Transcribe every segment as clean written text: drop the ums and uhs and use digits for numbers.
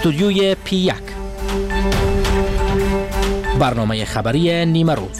استودیوی P1 برنامه خبری نیمه روز.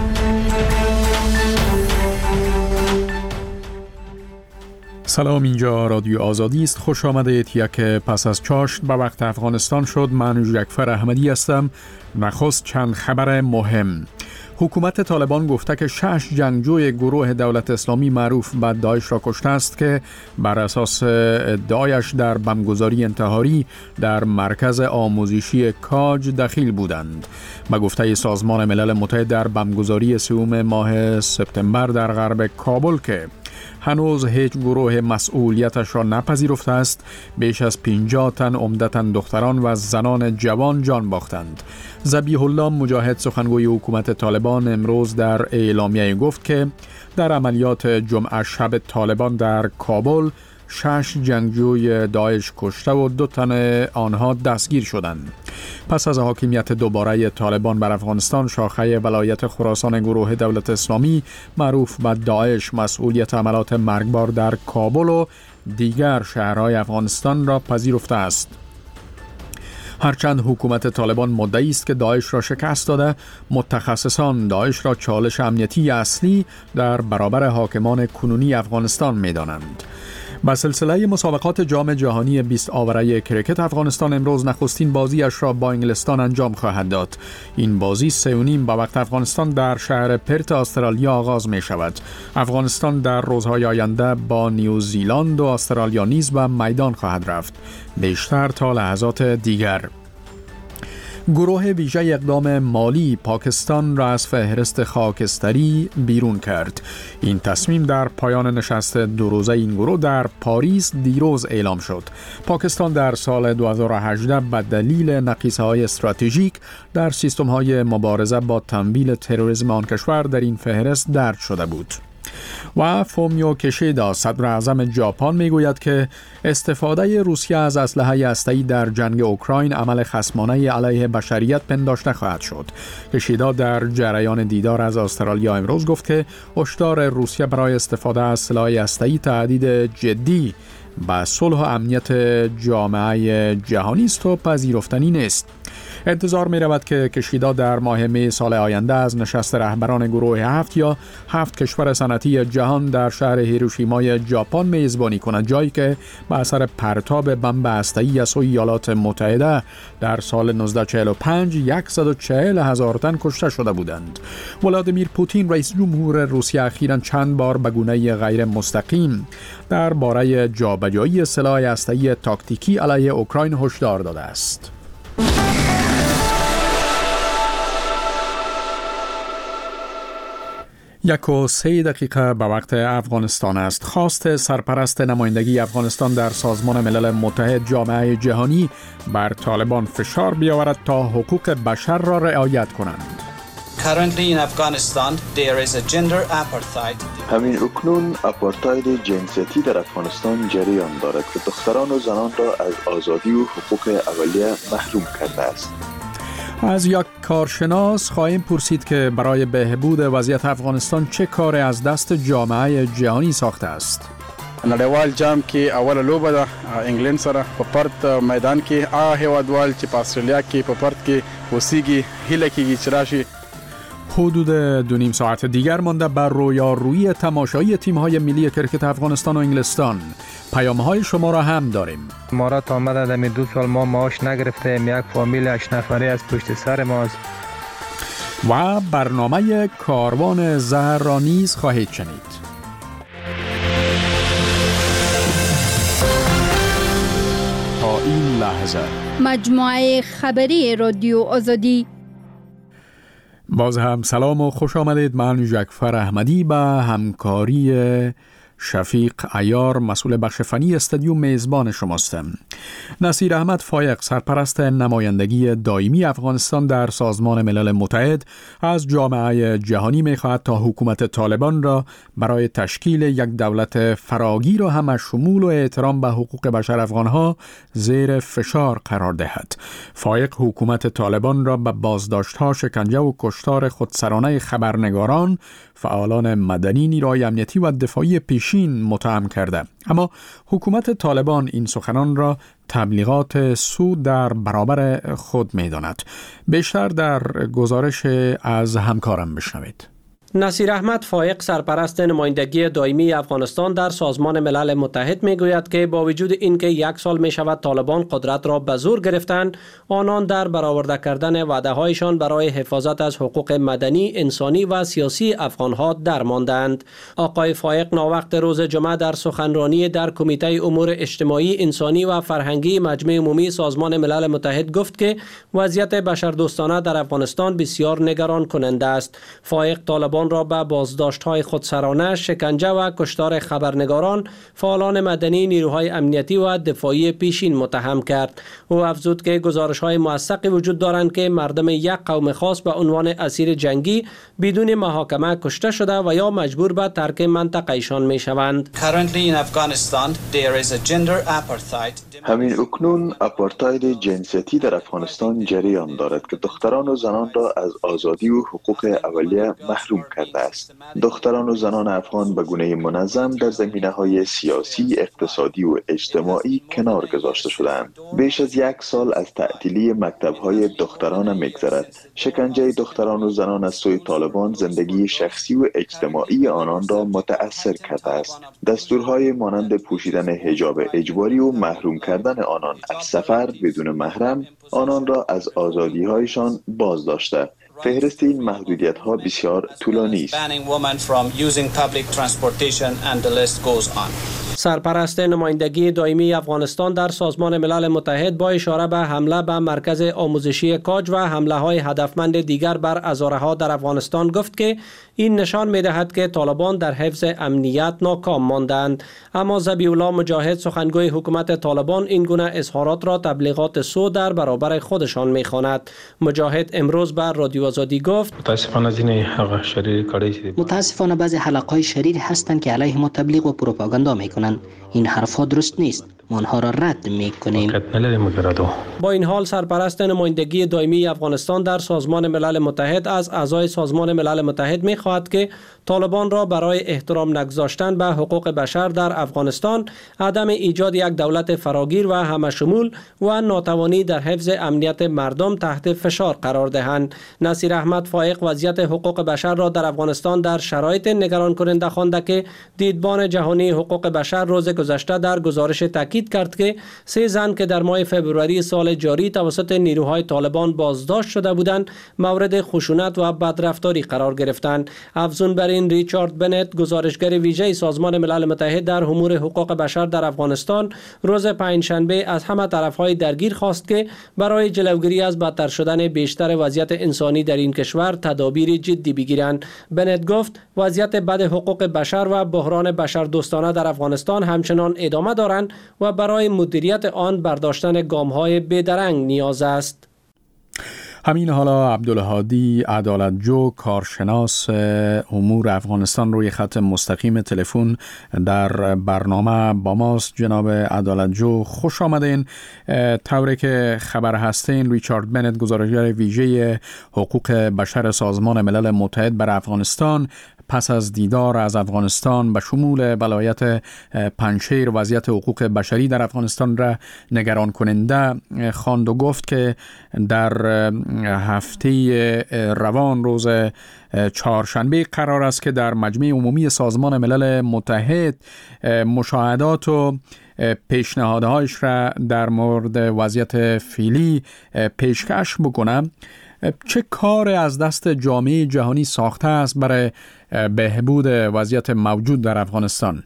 سلام، اینجا رادیو آزادی است. خوش آمدید. یک پس از چاشت به وقت افغانستان شد. من جعفر احمدی هستم. نخست چند خبر مهم. حکومت طالبان گفته که 6 جنگجوی گروه دولت اسلامی معروف به داعش را کشته است که بر اساس ادعایش در بمبگذاری انتحاری در مرکز آموزشی کاج دخیل بودند. به گفته سازمان ملل متحد در بمبگذاری 3 ماه سپتامبر در غرب کابل که هنوز هیچ گروه مسئولیتش را نپذیرفته است، بیش از 50 تن عمدتاً دختران و زنان جوان جان باختند. ذبیح الله مجاهد سخنگوی حکومت طالبان امروز در اعلامیه گفت که در عملیات جمعه شب طالبان در کابل 6 جنگجوی داعش کشته و 2 تن آنها دستگیر شدند. پس از حاکمیت دوباره طالبان بر افغانستان، شاخه ولایت خراسان گروه دولت اسلامی معروف به داعش مسئولیت عملیات مرگبار در کابل و دیگر شهرهای افغانستان را پذیرفته است. هرچند حکومت طالبان مدعی است که داعش را شکست داده، متخصصان داعش را چالش امنیتی اصلی در برابر حاکمان کنونی افغانستان می‌دانند. با سلسله مسابقات جام جهانی 20 آوره کریکت، افغانستان امروز نخستین بازیش را با انگلستان انجام خواهد داد. این بازی 3:30 به وقت افغانستان در شهر پرت استرالیا آغاز می شود. افغانستان در روزهای آینده با نیوزیلند و استرالیا نیز به میدان خواهد رفت. بیشتر تا لحظات دیگر. گروه ویژه اقدام مالی پاکستان را از فهرست خاکستری بیرون کرد. این تصمیم در پایان نشست 2 روزه این گروه در پاریس دیروز اعلام شد. پاکستان در سال 2018 به دلیل نقیصه‌های استراتژیک در سیستم‌های مبارزه با تمویل تروریسم آن کشور در این فهرست درج شده بود. و فومیو کشیدا صدر اعظم ژاپن میگوید که استفاده روسیه از اسلحه هسته‌ای در جنگ اوکراین عمل خصمانه علیه بشریت پنداشته خواهد شد. کشیدا در جریان دیدار از استرالیا امروز گفت که هشدار روسیه برای استفاده از سلاح هسته‌ای تهدید جدی به صلح و امنیت جامعه جهانی است و پذیرفتنی نیست. انتظار می رود که کشیدا در ماه می سال آینده از نشست رهبران گروه 7 یا 7 کشور صنعتی جهان در شهر هیروشیما ژاپن میزبانی کند، جایی که به اثر پرتاب بمب هسته‌ای از سوی ایالات متحده در سال 1945 140,000 تن کشته شده بودند. ولادیمیر پوتین رئیس جمهور روسیه اخیراً چند بار به گونه غیر مستقیم درباره جابجایی سلاح هسته‌ای تاکتیکی علیه اوکراین هشدار داده است. 1:03 به وقت افغانستان است. خواست سرپرست نمایندگی افغانستان در سازمان ملل متحد جامعه جهانی بر طالبان فشار بیاورد تا حقوق بشر را رعایت کنند. Currently in Afghanistan there is a gender apartheid. همین اکنون آپارتاید جنسیتی در افغانستان جریان دارد که دختران و زنان را از آزادی و حقوق اولیه محروم کرده است. از یک کارشناس خواهیم پرسید که برای بهبود وضعیت افغانستان چه کار از دست جامعه جهانی ساخته است. نړیوال جام کې اوله لوبه ده انګلند سره په پرت میدان کې هیوادوال چې په استرالیا کې په پرت کې اوسېږي هیله کېږي چې راشي. حدود 2.5 ساعت دیگر مانده بر رویارویی تماشایی تیم‌های ملی کرکت افغانستان و انگلستان. پیام‌های شما را هم داریم. امارات آمده دمی 2 سال ما معاش نگرفتیم، یک فامیل 8 نفری از پشت سر ماست. و برنامه کاروان زهر را نیز خواهید شنید. تا این لحظه مجموعه خبری رادیو آزادی. باز هم سلام و خوش آمدید. من جعفر احمدی به همکاری شفیق عیار مسئول بخش فنی استودیو میزبان شماستم. نصیر احمد فایق سرپرست نمایندگی دائمی افغانستان در سازمان ملل متحد از جامعه جهانی می‌خواهد تا حکومت طالبان را برای تشکیل یک دولت فراگیر و همشمول و احترام به حقوق بشر افغانها زیر فشار قرار دهد. فایق حکومت طالبان را به بازداشت‌ها، شکنجه و کشتار خودسرانه خبرنگاران، فعالان مدنی، نیروهای امنیتی و دفاعی پیشین متهم کرده. اما حکومت طالبان این سخنان را تبلیغات سود در برابر خود می‌داند. بیشتر در گزارش از همکارم بشنوید. نصیر احمد فایق، سرپرست نمایندگی دائمی افغانستان در سازمان ملل متحد میگوید که با وجود اینکه 1 سال می شود طالبان قدرت را به زور گرفتند، آنان در برآورده کردن وعده هایشان برای حفاظت از حقوق مدنی، انسانی و سیاسی افغانها درماندند. آقای فایق ناوقت روز جمعه در سخنرانی در کمیته امور اجتماعی، انسانی و فرهنگی مجمع عمومی سازمان ملل متحد گفت که وضعیت بشردوستانه در افغانستان بسیار نگران کننده است. فایق طالبان را به بازداشت‌های خودسرانه، شکنجه و کشتار خبرنگاران، فعالان مدنی، نیروهای امنیتی و دفاعی پیشین متهم کرد. او افزود که گزارش‌های موثقی وجود دارند که مردم یک قوم خاص به عنوان اسیر جنگی بدون محاکمه کشته شده و یا مجبور به ترک منطقه ایشان می‌شوند. همین اکنون آپارتاید جنسیتی در افغانستان جریان دارد که دختران و زنان را از آزادی و حقوق اولیه محروم کرده است. دختران و زنان افغان به گونه منظم در زمینه‌های سیاسی، اقتصادی و اجتماعی کنار گذاشته شدند. بیش از 1 سال از تعطیلی مکتب‌های دختران می‌گذرد. شکنجه دختران و زنان از سوی طالبان زندگی شخصی و اجتماعی آنان را متأثر کرده است. دستورهای مانند پوشیدن حجاب اجباری و محروم کردن آنان از سفر بدون محرم آنان را از آزادی‌هایشان باز داشته. فهرست این محدودیت‌ها بسیار طولانی است. سرپرست نمایندگی دائمی افغانستان در سازمان ملل متحد با اشاره به حمله به مرکز آموزشی کاج و حمله‌های هدفمند دیگر بر ازاره‌ها در افغانستان گفت که این نشان می‌دهد که طالبان در حفظ امنیت ناکام ماندند. اما ذبیح الله مجاهد، سخنگوی حکومت طالبان، این گونه اظهارات را تبلیغات سو در برابر خودشان می‌خواند. مجاهد امروز بر رادیو آزادی گفت: متاسفانه بعضی حلقه‌های شریر هستند که علیه ما تبلیغ و پروپاگاندا می‌کنند. این حرفا درست نیست. ما آنها را رد می‌کنیم. با این حال سرپرست نمایندگی دائمی افغانستان در سازمان ملل متحد از اعضای سازمان ملل متحد می‌خواهد که طالبان را برای احترام نگذاشتن به حقوق بشر در افغانستان، عدم ایجاد یک دولت فراگیر و همشمول و ناتوانی در حفظ امنیت مردم تحت فشار قرار دهند. نصیر احمد فایق وضعیت حقوق بشر را در افغانستان در شرایط نگران کننده خوانده که دیدبان جهانی حقوق بشر روز گذشته در گزارش تاکید کرد که 3 زن که در ماه فوریه سال جاری توسط نیروهای طالبان بازداشت شده بودند مورد خشونت و بدرفتاری قرار گرفتند. افزون بر این، ریچارد بنت، گزارشگر ویژه سازمان ملل متحد در امور حقوق بشر در افغانستان، روز پنجشنبه از همه طرف‌های درگیر خواست که برای جلوگیری از بدتر شدن بیشتر وضعیت انسانی در این کشور تدابیر جدی بگیرند. بنت گفت وضعیت بد حقوق بشر و بحران بشردوستانه در افغانستان همچنان ادامه دارند و برای مدیریت آن برداشتن گام‌های بی‌درنگ نیاز است. همین حالا عبدالهادی عدالتجو، کارشناس امور افغانستان، روی خط مستقیم تلفن در برنامه با ماست. جناب عدالتجو خوش آمدین. طوری که خبر هستین، ریچارد بنت، گزارشگر ویژه حقوق بشر سازمان ملل متحد بر افغانستان، پس از دیدار از افغانستان به شمول ولایت پنجشیر وضعیت حقوق بشری در افغانستان را نگران کننده خواند و گفت که در هفته روان روز چهارشنبه قرار است که در مجمع عمومی سازمان ملل متحد مشاهدات و پیشنهادهایش را در مورد وضعیت فعلی پیشکش بکنم. چه کار از دست جامعه جهانی ساخته است برای بهبود وضعیت موجود در افغانستان؟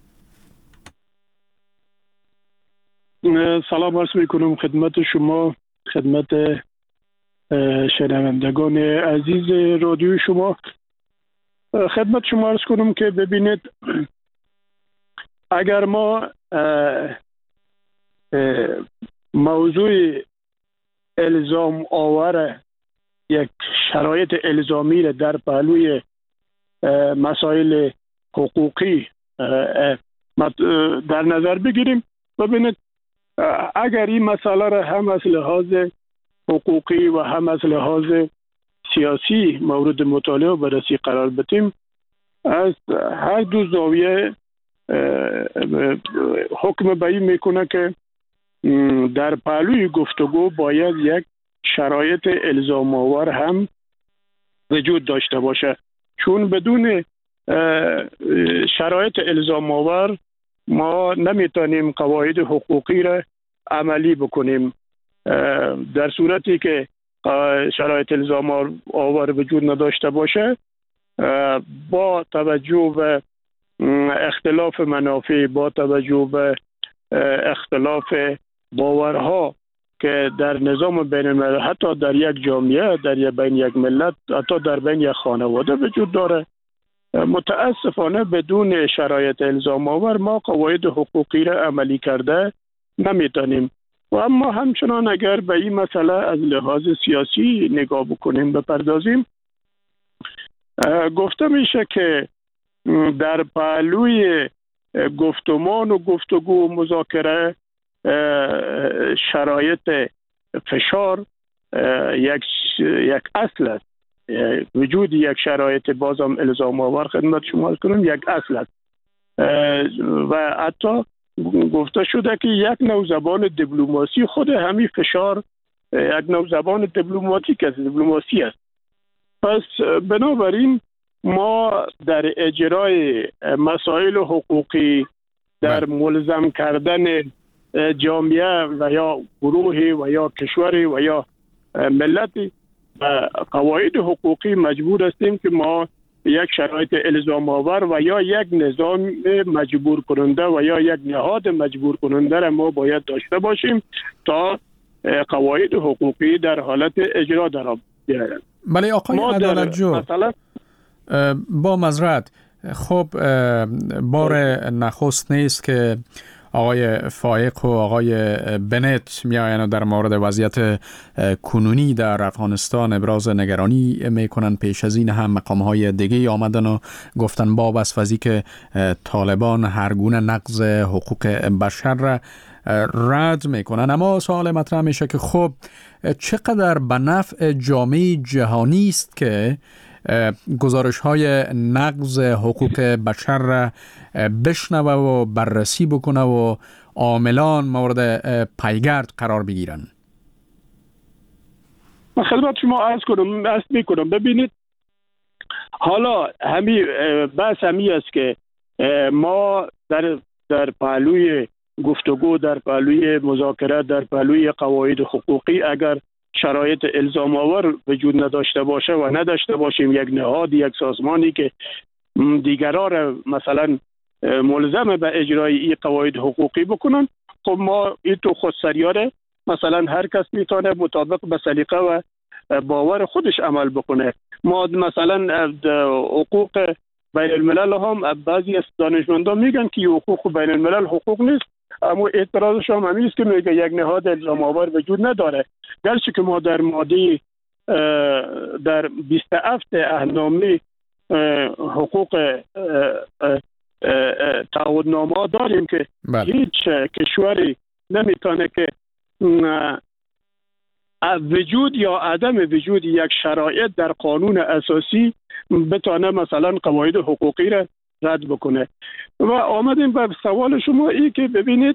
سلام عرض میکنم خدمت شما، خدمت شنوندگان عزیز رادیو شما. خدمت شما عرض کنم که ببینید، اگر ما موضوع الزام آور یک شرایط الزامی را در پهلوی مسائل حقوقی در نظر بگیریم، ببینید اگر این مسئله را هم از لحاظ حقوقی و هم از لحاظ سیاسی مورد مطالعه و بررسی قرار بدیم، از هر دو زاویه حکم به این میکنه که در پهلوی گفتگو باید یک شرایط الزام آور هم وجود داشته باشه، چون بدون شرایط الزام آور ما نمیتونیم قواعد حقوقی را عملی بکنیم. در صورتی که شرایط الزام آور وجود نداشته باشه، با توجه به اختلاف منافع، با توجه به اختلاف باورها که در نظام بین الملل، حتی در یک جامعه، در بین یک ملت، حتی در بین یک خانواده وجود داره، متاسفانه بدون شرایط الزام آور ما قواعد حقوقی را عملی کرده نمیتونیم. و اما همچنان اگر به این مسئله از لحاظ سیاسی نگاه بکنیم، بپردازیم، گفته میشه که در پهلوی گفتمان و گفتگو و مذاکره شرایط فشار یک اصل است. وجود یک شرایط بازم الزام آور خدمت شما کنم یک اصل است و حتی گفته شده که یک نوع زبان دیپلماسی خود همین فشار یک نوع زبان دیپلماسی است. پس بنابراین ما در اجرای مسائل حقوقی، در ملزم کردن جامعه و یا گروهی و یا کشوری و یا ملتی قواعد حقوقی مجبور هستیم که ما یک شرایط الزام آور و یا یک نظام مجبور کننده و یا یک نهاد مجبور کننده را ما باید داشته باشیم تا قواعد حقوقی در حالت اجرا در بیاید. بله آقای عدالتجو، با معذرت، خب بار نخست نیست که آقای فائق و آقای بنت میآیند و در مورد وضعیت کنونی در افغانستان ابراز نگرانی میکنن. پیش از این هم مقام‌های دیگه آمدن و گفتن با وصفی که طالبان هر گونه نقض حقوق بشر را رد میکنن. اما سوال مطرح میشه که خب چقدر به نفع جامعه جهانی است که گزارش های نقض حقوق بشر را بشنوه و بررسی بکنه و عاملان مورد پیگرد قرار بگیرن؟ من خدمت شما عرض میکنم. ببینید، حالا بحث همی است که ما در پهلوی گفتگو، در پهلوی مذاکره، در پهلوی قواعد حقوقی اگر شرایط الزام آور وجود نداشته باشه و نداشته باشیم یک نهاد، یک سازمانی که دیگران را مثلا ملزم به اجرای این قواعد حقوقی بکنن، خب ما این تو خودسریاره مثلا هر کس میتونه مطابق به سلیقه و باور خودش عمل بکنه. ما مثلا حقوق بین الملل هم بعضی از دانشمندان میگن که حقوق بین الملل حقوق نیست، اما اعتراضش هم همیست که میگه یک نهاد الزام آور وجود نداره. گرچه که ما در ماده در 27 اهنامه حقوق تعهدنامه داریم که هیچ کشوری نمیتونه که وجود یا عدم وجود یک شرایط در قانون اساسی بتونه مثلا قواعد حقوقی را رد بکنه. و آمدیم به سوال شما ای که ببینید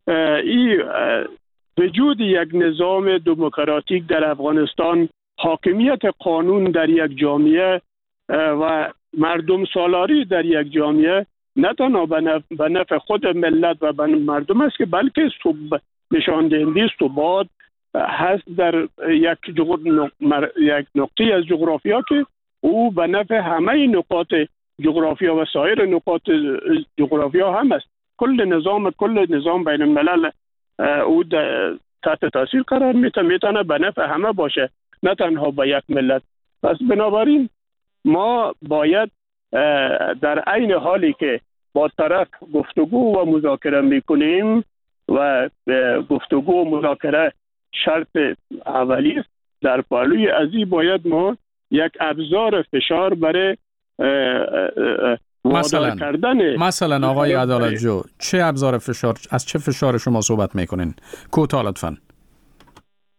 وجود یک نظام دموکراتیک در افغانستان، حاکمیت قانون در یک جامعه و مردم سالاری در یک جامعه نه تنها به نفع خود ملت و به مردم است که بلکه نشان دهنده ثبات هست در یک نقطه از جغرافیا که او به نفع همه نقاط جغرافیا و سایر نقاط جغرافیا هم است. کل نظام بین الملل او تحت تاثیر قرار میتونه به نفع همه باشه، نه تنها به یک ملت. پس بنابراین ما باید در عین حالی که با طرف گفتگو و مذاکره میکنیم و گفتگو و مذاکره شرط اولی است، در پهلوی ازی باید ما یک ابزار فشار برای مثلا آقای عدالتجو، چه ابزار فشار، از چه فشار شما صحبت میکنین؟ کوتاه لطفاً.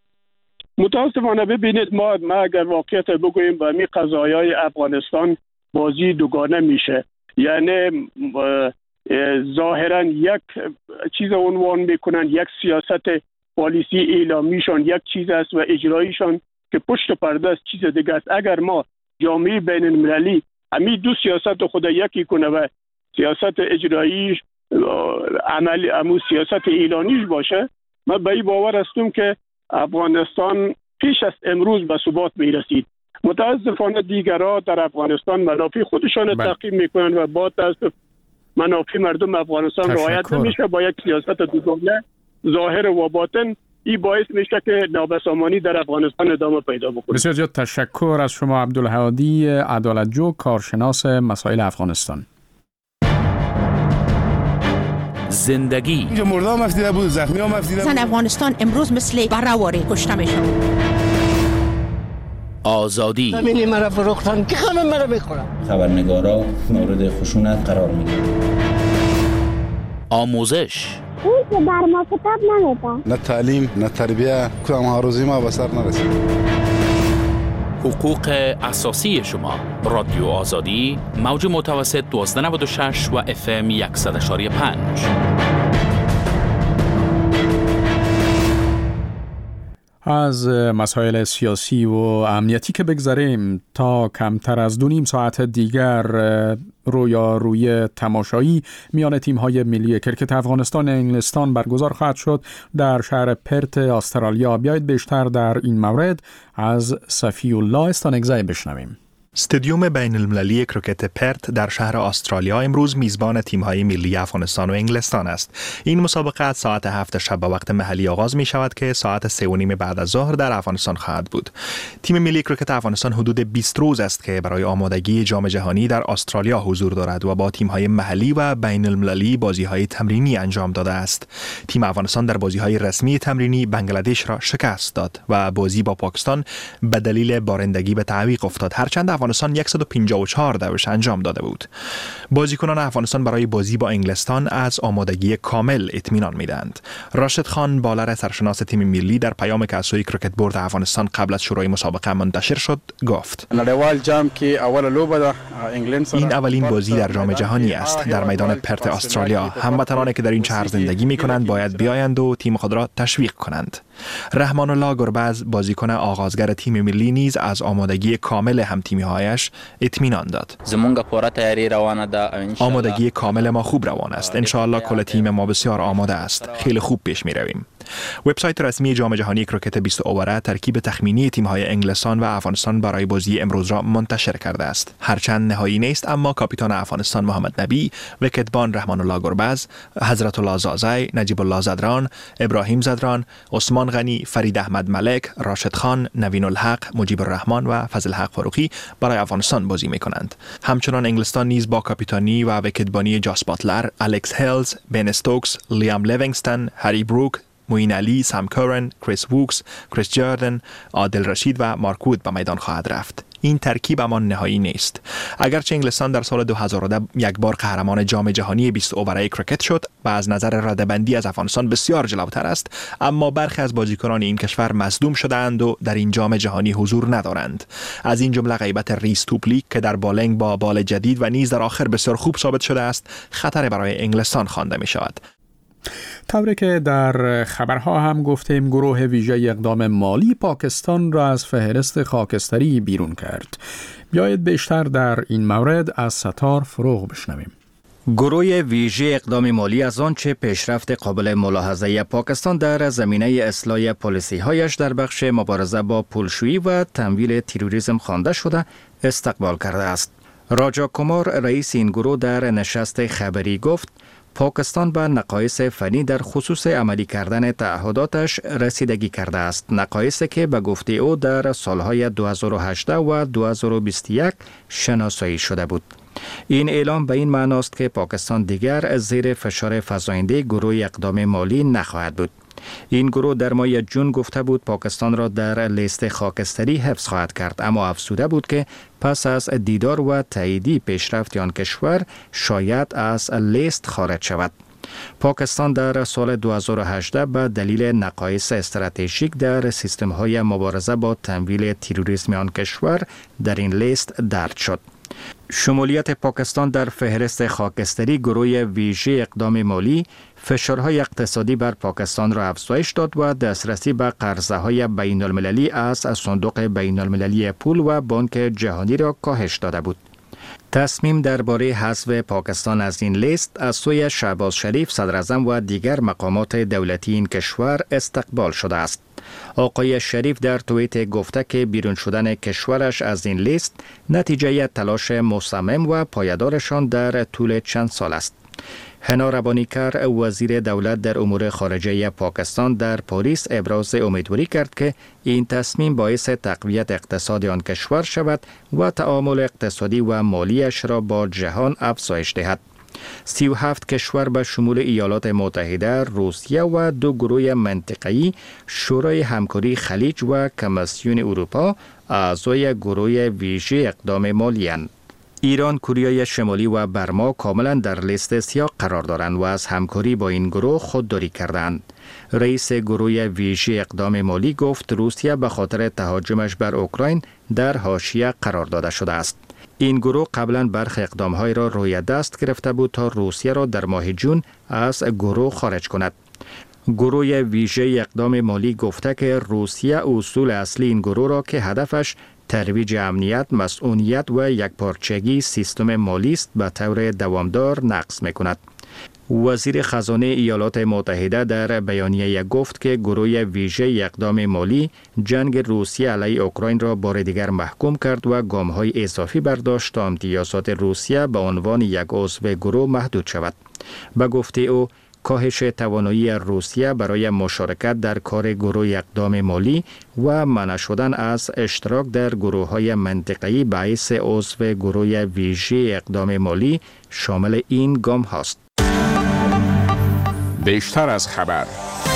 متاسفانه ببینید، ما اگر واقعیت بگوییم به می قضایای افغانستان بازی دوگانه میشه. یعنی ظاهرا یک چیز عنوان میکنن، یک سیاست پالیسی اعلامیشان یک چیز است و اجرایشان که پشت پرده است چیز دیگه است. اگر ما جامعه بین المللی همین دو سیاست خود یکی کنه و سیاست اجراییش عملی سیاست اعلانیش باشه، من به این باور هستم که افغانستان پیش از امروز به ثبات میرسید. متاسفانه دیگرها در افغانستان منافع خودشان تعقیب میکنن و با تاسف منافع مردم افغانستان رعایت نمیشه. با یک سیاست دوگانه ظاهر و باطن این باعث میشه که نابسامانی در افغانستان ادامه پیدا بکنه. بسیار زیاد تشکر از شما عبدالهادی عدالتجو، کارشناس مسائل افغانستان. زندگی اینجا مردم مفتیده بود، زخمی ها مفتیده بود. زن افغانستان امروز مثل برهواری کشته میشن. آزادی زمینی مرا فروختن که همه مرا میخورن. خبرنگارا مورد خشونت قرار میگیرن. آموزش اون که بر ما کتاب نمیده. نه تعلیم نه تربیه، کدام ها روزی ما به سر نرسید. حقوق اساسی شما. رادیو آزادی، موج متوسط 1296 و FM 100.5. از مسائل سیاسی و امنیتی که بگذریم، تا کمتر از 2.5 ساعت دیگر رویارویی تماشایی میان تیم‌های ملی کرکت افغانستان و انگلستان برگزار خواهد شد در شهر پرت استرالیا. بیایید بیشتر در این مورد از صفی الله استانگزی بشنویم. استادیوم بین المللی کرکت پرت در شهر استرالیا امروز میزبان تیم‌های ملی افغانستان و انگلستان است. این مسابقه از ساعت 7 شب به وقت محلی آغاز می شود که ساعت 3:30 بعد از ظهر در افغانستان خواهد بود. تیم ملی کرکت افغانستان حدود 20 روز است که برای آمادگی جام جهانی در استرالیا حضور دارد و با تیم‌های محلی و بین المللی بازی‌های تمرینی انجام داده است. تیم افغانستان در بازی‌های رسمی تمرینی بنگلادش را شکست داد و بازی با پاکستان به دلیل بارندگی به تعویق افتاد، هرچند افغانستان 154 دورش انجام داده بود. بازیکنان افغانستان برای بازی با انگلستان از آمادگی کامل اطمینان می‌دهند. راشد خان، بالر سرشناس تیم ملی، در پیامی که از سوی کرکت بورد افغانستان قبل از شروع مسابقه منتشر شد گفت: این اولین بازی در جام جهانی است در میدان پرت استرالیا. هموطنانی که در این شهر زندگی می‌کنند باید بیایند و تیم خود را تشویق کنند. رحمان الله گربز، بازیکن آغازگر تیم ملی، نیز از آمادگی کامل هم‌تیمی‌هایش اطمینان داد. آمادگی کامل ما خوب روان است. ان شاءالله کل تیم ما بسیار آماده است. خیلی خوب پیش می‌رویم. وبسایت رسمی جام جهانی کرکت 20 اووره ترکیب تخمینی تیم‌های انگلستان و افغانستان برای بازی امروز را منتشر کرده است. هرچند نهایی نیست، اما کاپیتان افغانستان محمد نبی، وکتبان رحمان الله گربز، حضرت الله زازی، نجیب الله زدران، ابراهیم زدران، عثمان غنی، فرید احمد ملک، راشد خان، نوین الحق، مجیب الرحمن و فضل حق فاروقی برای افغانستان بازی می‌کنند. همچنان انگلستان نیز با کاپیتانی و وکتبانی جاس باتلر، الکس هیلز، بن استوکس، لیام لیوینگستون، هری بروک، موین علی، سام کورن، کریس ووکس، کریس جاردن، عادل رشید و مارک وود به میدان خواهد رفت. این ترکیب اما نهایی نیست. اگرچه انگلستان در سال 2010 یک بار قهرمان جام جهانی 20 اووره کرکت شد و از نظر رده‌بندی از افغانستان بسیار جلوتر است، اما برخی از بازیکنان این کشور مصدوم شده‌اند و در این جام جهانی حضور ندارند. از این جمله غیبت ریس توپلیک که در بالنگ با بال جدید و نیز در آخر بسیار خوب ثابت شده است، خطر برای انگلستان خوانده می شود. طوری که در خبرها هم گفتیم، گروه ویژه اقدام مالی پاکستان را از فهرست خاکستری بیرون کرد. بیایید بیشتر در این مورد از ستار فروغ بشنویم. گروه ویژه اقدام مالی از آنچه پیشرفت قابل ملاحظه پاکستان در زمینه اصلاح پالیسی‌هایش در بخش مبارزه با پولشویی و تمویل تروریسم خوانده شده استقبال کرده است. راجا کمار، رئیس این گروه، در نشست خبری گفت پاکستان به نقایص فنی در خصوص عملی کردن تعهداتش رسیدگی کرده است، نقایصی که به گفته او در سالهای 2018 و 2021 شناسایی شده بود. این اعلام به این معناست که پاکستان دیگر زیر فشار فزاینده گروه اقدام مالی نخواهد بود. این گروه در ماه جون گفته بود پاکستان را در لیست خاکستری حفظ خواهد کرد، اما افزوده بود که پس از دیدار و تاییدی پیشرفت آن کشور شاید از لیست خارج شود. پاکستان در سال 2018 به دلیل نقایص استراتژیک در سیستم‌های مبارزه با تمویل تروریسم آن کشور در این لیست درج شد. شمولیت پاکستان در فهرست خاکستری گروه ویژه اقدام مالی فشارهای اقتصادی بر پاکستان را افزایش داد و دسترسی به قرضه‌های بین المللی از صندوق بین المللی پول و بانک جهانی را کاهش داده بود. تصمیم درباره حذف پاکستان از این لیست از سوی شهباز شریف صدر اعظم و دیگر مقامات دولتی این کشور استقبال شده است. آقای شریف در توییت گفته که بیرون شدن کشورش از این لیست نتیجه تلاش مصمم و پایدارشان در طول چند سال است. حنا ربانیکر وزیر دولت در امور خارجه پاکستان در پاریس ابراز امیدواری کرد که این تصمیم باعث تقویت اقتصاد آن کشور شود و تعامل اقتصادی و مالیش را با جهان افزایش دهد. 37 کشور به شمول ایالات متحده، روسیه و 2 گروه منطقه‌ای شورای همکاری خلیج و کمیسیون اروپا اعضای گروه ویژه اقدام مالی اند. ایران، کره شمالی و برما کاملا در لیست سیاه قرار دارند و از همکاری با این گروه خودداری کردند. رئیس گروه ویژه اقدام مالی گفت روسیه به خاطر تهاجمش بر اوکراین در حاشیه قرار داده شده است. این گروه قبلا برخی اقدام‌های را روی دست گرفته بود تا روسیه را در ماه جون از گروه خارج کند. گروه ویژه اقدام مالی گفته که روسیه اصول اصلی این گروه را که هدفش ترویج امنیت، مسئولیت و یکپارچگی سیستم مالی است به طور دوامدار نقض می‌کند. وزیر خزانه ایالات متحده در بیانیه گفت که گروه ویژه اقدام مالی جنگ روسیه علیه اوکراین را بار دیگر محکوم کرد و گام‌های اضافی برداشت تا امتیازات روسیه به عنوان یک عضو گروه محدود شود. به گفته او کاهش توانایی روسیه برای مشارکت در کار گروه اقدام مالی و منع شدن از اشتراک در گروه‌های منطقه‌ای باعث عضو گروه ویژه اقدام مالی شامل این گام هاست. بیشتر از خبر.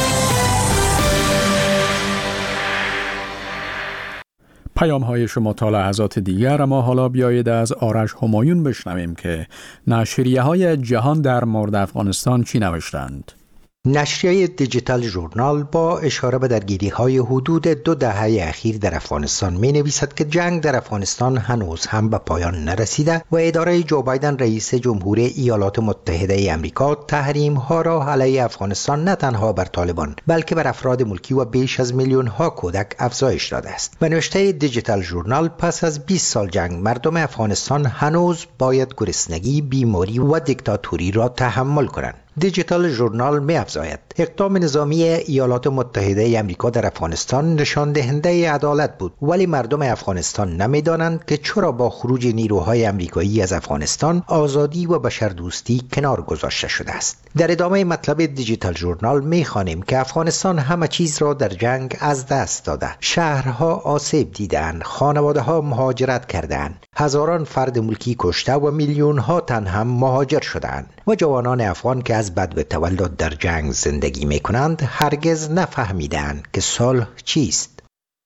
پیام های شما تا لحظات دیگر، اما حالا بیایید از آرش همایون بشنویم که نشریه های جهان در مورد افغانستان چی نوشتند. نشریه دیجیتال ژورنال با اشاره به درگیری‌های حدود 2 دهه اخیر در افغانستان می‌نویسد که جنگ در افغانستان هنوز هم به پایان نرسیده و اداره جو بایدن رئیس جمهور ایالات متحده آمریکا تحریم‌ها را علیه افغانستان نه تنها بر طالبان بلکه بر افراد ملکی و بیش از میلیون‌ها کودک افزایش داده است. به نوشته دیجیتال ژورنال پس از 20 سال جنگ مردم افغانستان هنوز باید گرسنگی، بیماری و دیکتاتوری را تحمل کنند. دیجیتال ژورنال می‌افزاید اقدام نظامی ایالات متحده آمریکا در افغانستان نشان دهنده عدالت بود، ولی مردم افغانستان نمی‌دانند که چرا با خروج نیروهای آمریکایی از افغانستان آزادی و بشردوستی کنار گذاشته شده است. در ادامه مطلب دیجیتال ژورنال می‌خوانیم که افغانستان همه چیز را در جنگ از دست داده، شهرها آسیب دیدند، خانواده‌ها مهاجرت کردند، هزاران فرد ملکی کشته و میلیون‌ها تن هم مهاجر شدند و جوانان افغان که از بدو تولد در جنگ زندگی می‌کنند هرگز نفهمیدند که صلح چیست.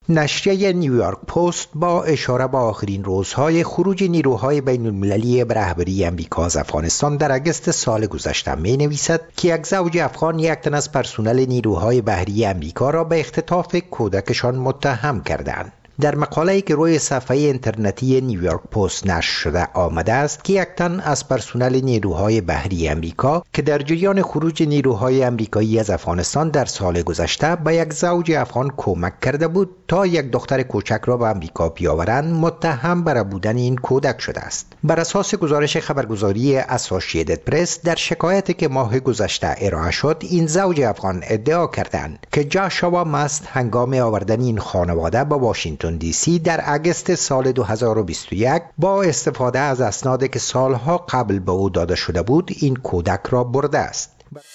نشریه نیویورک پست با اشاره به آخرین روزهای خروج نیروهای بین المللی به رهبری آمریکا از افغانستان در اگست سال گذشته می‌نویسد که یک زوج افغان یک تن از پرسنل نیروهای بحری آمریکا را به اختطاف کودکشان متهم کردند. در مقاله‌ای که روی صفحه اینترنتی نیویورک پست نشر شده آمده است که یک تن از پرسنل نیروهای بحری آمریکا که در جریان خروج نیروهای آمریکایی از افغانستان در سال گذشته به یک زوج افغان کمک کرده بود تا یک دختر کوچک را به آمریکا بیاورند، متهم بر بودن این کودک شده است. بر اساس گزارش خبرگزاری اسوسییتد پرس در شکایتی که ماه گذشته ارائه شد، این زوج افغان ادعا کردند که جاشوا مست هنگام آوردن این خانواده به واشنگتن دی سی در اگست سال 2021 با استفاده از اسنادی که سالها قبل به او داده شده بود این کودک را برده است.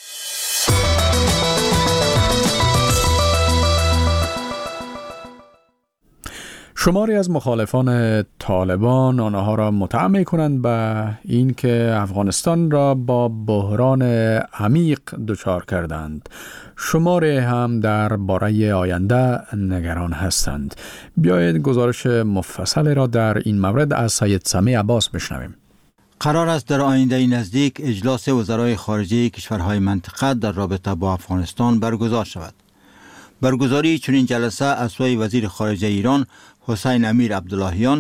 شماری از مخالفان طالبان آنها را متهم می‌کنند به این که افغانستان را با بحران عمیق دچار کردند. شماری هم درباره آینده نگران هستند. بیایید گزارش مفصل را در این مورد از سید سمی عباس بشنویم. قرار است در آینده نزدیک اجلاس وزرای خارجه کشورهای منطقه در رابطه با افغانستان برگزار شود. برگزاری چنین جلسه از سوی وزیر خارجه ایران حسین امیر عبداللهیان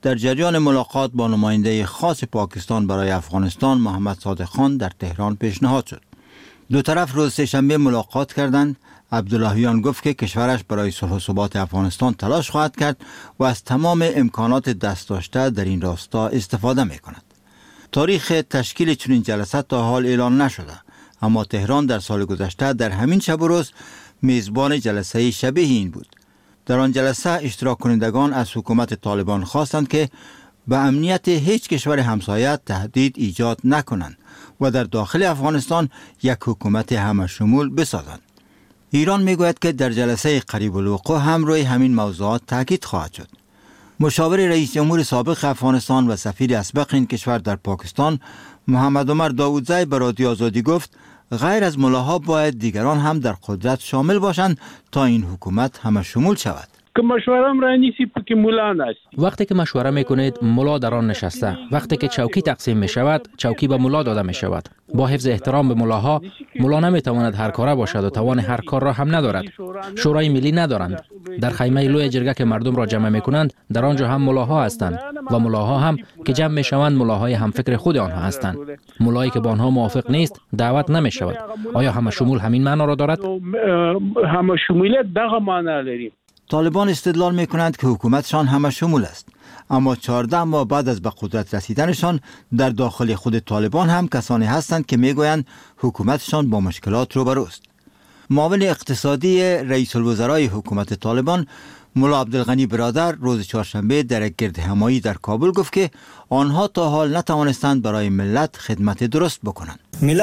در جریان ملاقات با نماینده خاص پاکستان برای افغانستان محمد صادق خان در تهران پیشنهاد شد. دو طرف روز سه‌شنبه ملاقات کردند. عبداللهیان گفت که کشورش برای صلح و ثبات افغانستان تلاش خواهد کرد و از تمام امکانات دست داشته در این راستا استفاده می کند. تاریخ تشکیل چنین جلسه تا حال اعلان نشده، اما تهران در سال گذشته در همین شب و روز میزبان جلسه شبیه این بود. در آن جلسه اشتراک کنندگان از حکومت طالبان خواستند که به امنیت هیچ کشور همسایه تهدید ایجاد نکنند و در داخل افغانستان یک حکومت همه‌شمول بسازند. ایران میگوید که در جلسه قریب الوقوع هم روی همین موضوعات تاکید خواهد شد. مشاور رئیس جمهور سابق افغانستان و سفیر اسبق این کشور در پاکستان محمد عمر داودزی به رادیو آزادی گفت غیر از ملاها باید دیگران هم در قدرت شامل باشند تا این حکومت همه‌شمول شود. که مشورم را نیسی که مولا نست. وقتی که مشوره میکنید مولا در آن نشسته. وقتی که چوکی تقسیم می شود چوکی به مولا داده می شود. با حفظ احترام به مولاها، مولا نمیتواند هر کاره باشد و توان هر کار را هم ندارد. شورای ملی ندارند. در خیمه لوی جرگه که مردم را جمع میکنند در آنجا هم مولاها هستند و مولاها هم که جمع میشوند مولاهای همفکر خود آنها هستند. مولایی که با آنها موافق نیست دعوت نمی شود. آیا همه شمول همین معنا را دارد؟ همه شمولیت دغه معنا لري. طالبان استدلال می کنند که حکومتشان همه شمول است، اما 14 ماه بعد از به قدرت رسیدنشان در داخل خود طالبان هم کسانی هستند که می گویند حکومتشان با مشکلات روبروست. معاون اقتصادی رئیس الوزرای حکومت طالبان مولا عبدالغنی برادر روز چهارشنبه در یک گردهمایی در کابل گفت که آنها تا حال نتوانستند برای ملت خدمت درست بکنند.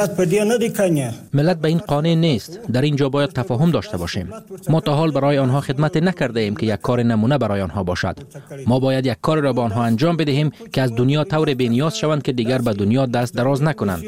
ملت به این قانع نیست. در اینجا باید تفاهم داشته باشیم. ما تا حال برای آنها خدمت نکرده ایم که یک کار نمونه برای آنها باشد. ما باید یک کار را با آنها انجام بدهیم که از دنیا طور بی‌نیاز شوند که دیگر به دنیا دست دراز نکنند.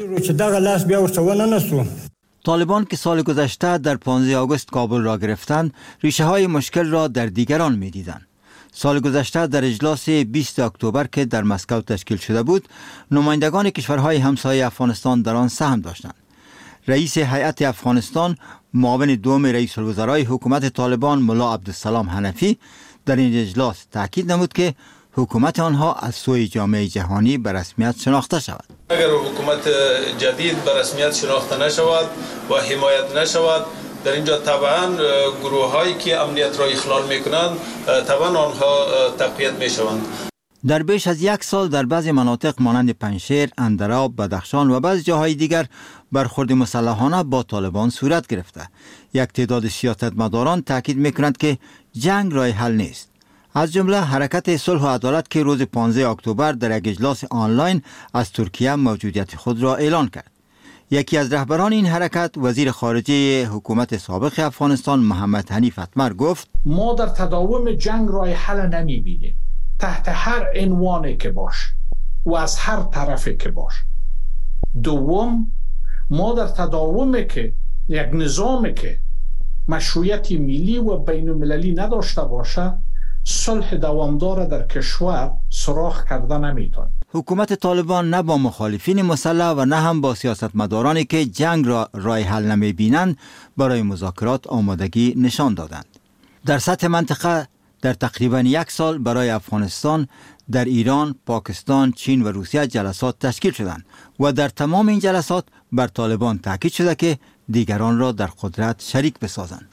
طالبان که سال گذشته در 15 آگوست کابل را گرفتند، ریشه های مشکل را در دیگران می دیدند. سال گذشته در اجلاس 20 اکتبر که در مسکو تشکیل شده بود، نمایندگان کشورهای همسایه افغانستان در آن سهم داشتند. رئیس هیئت افغانستان، معاون دوم رئیس الوزرای حکومت طالبان مولا عبدالسلام حنفی در این اجلاس تاکید نمود که حکومت آنها از سوی جامعه جهانی به رسمیت شناخته شود. اگر حکومت جدید به رسمیت شناخته نشود و حمایت نشود، در اینجا طبعا گروه هایی که امنیت را اخلال میکنند طبعا آنها تقویت میشوند. در بیش از یک سال در بعضی مناطق مانند پنجشیر، اندراب، بدخشان و بعضی جاهای دیگر برخورد مسلحانه با طالبان صورت گرفته. یک تعداد سیاستمداران تاکید میکنند که جنگ راه حل نیست. از جمله حرکت صلح و عدالت که روز 15 اکتبر در یک اجلاس آنلاین از ترکیه موجودیت خود را اعلان کرد. یکی از رهبران این حرکت، وزیر خارجه حکومت سابق افغانستان محمد حنیف اتمر گفت: ما در تداوم جنگ راه حل نمی‌بینیم، تحت هر عنوانی که باش و از هر طرفی که باش. دوم، ما در تداومی که یک نظامی که مشروعیت ملی و بین المللی نداشته باشه، صلح دوامدار در کشور سراغ کرده نمیتونه. حکومت طالبان نه با مخالفین مسلح و نه هم با سیاستمدارانی که جنگ را راه حل نمیبینند برای مذاکرات آمادگی نشان دادند. در سطح منطقه در تقریبا یک سال برای افغانستان در ایران، پاکستان، چین و روسیه جلسات تشکیل شدند و در تمام این جلسات بر طالبان تاکید شده که دیگران را در قدرت شریک بسازند.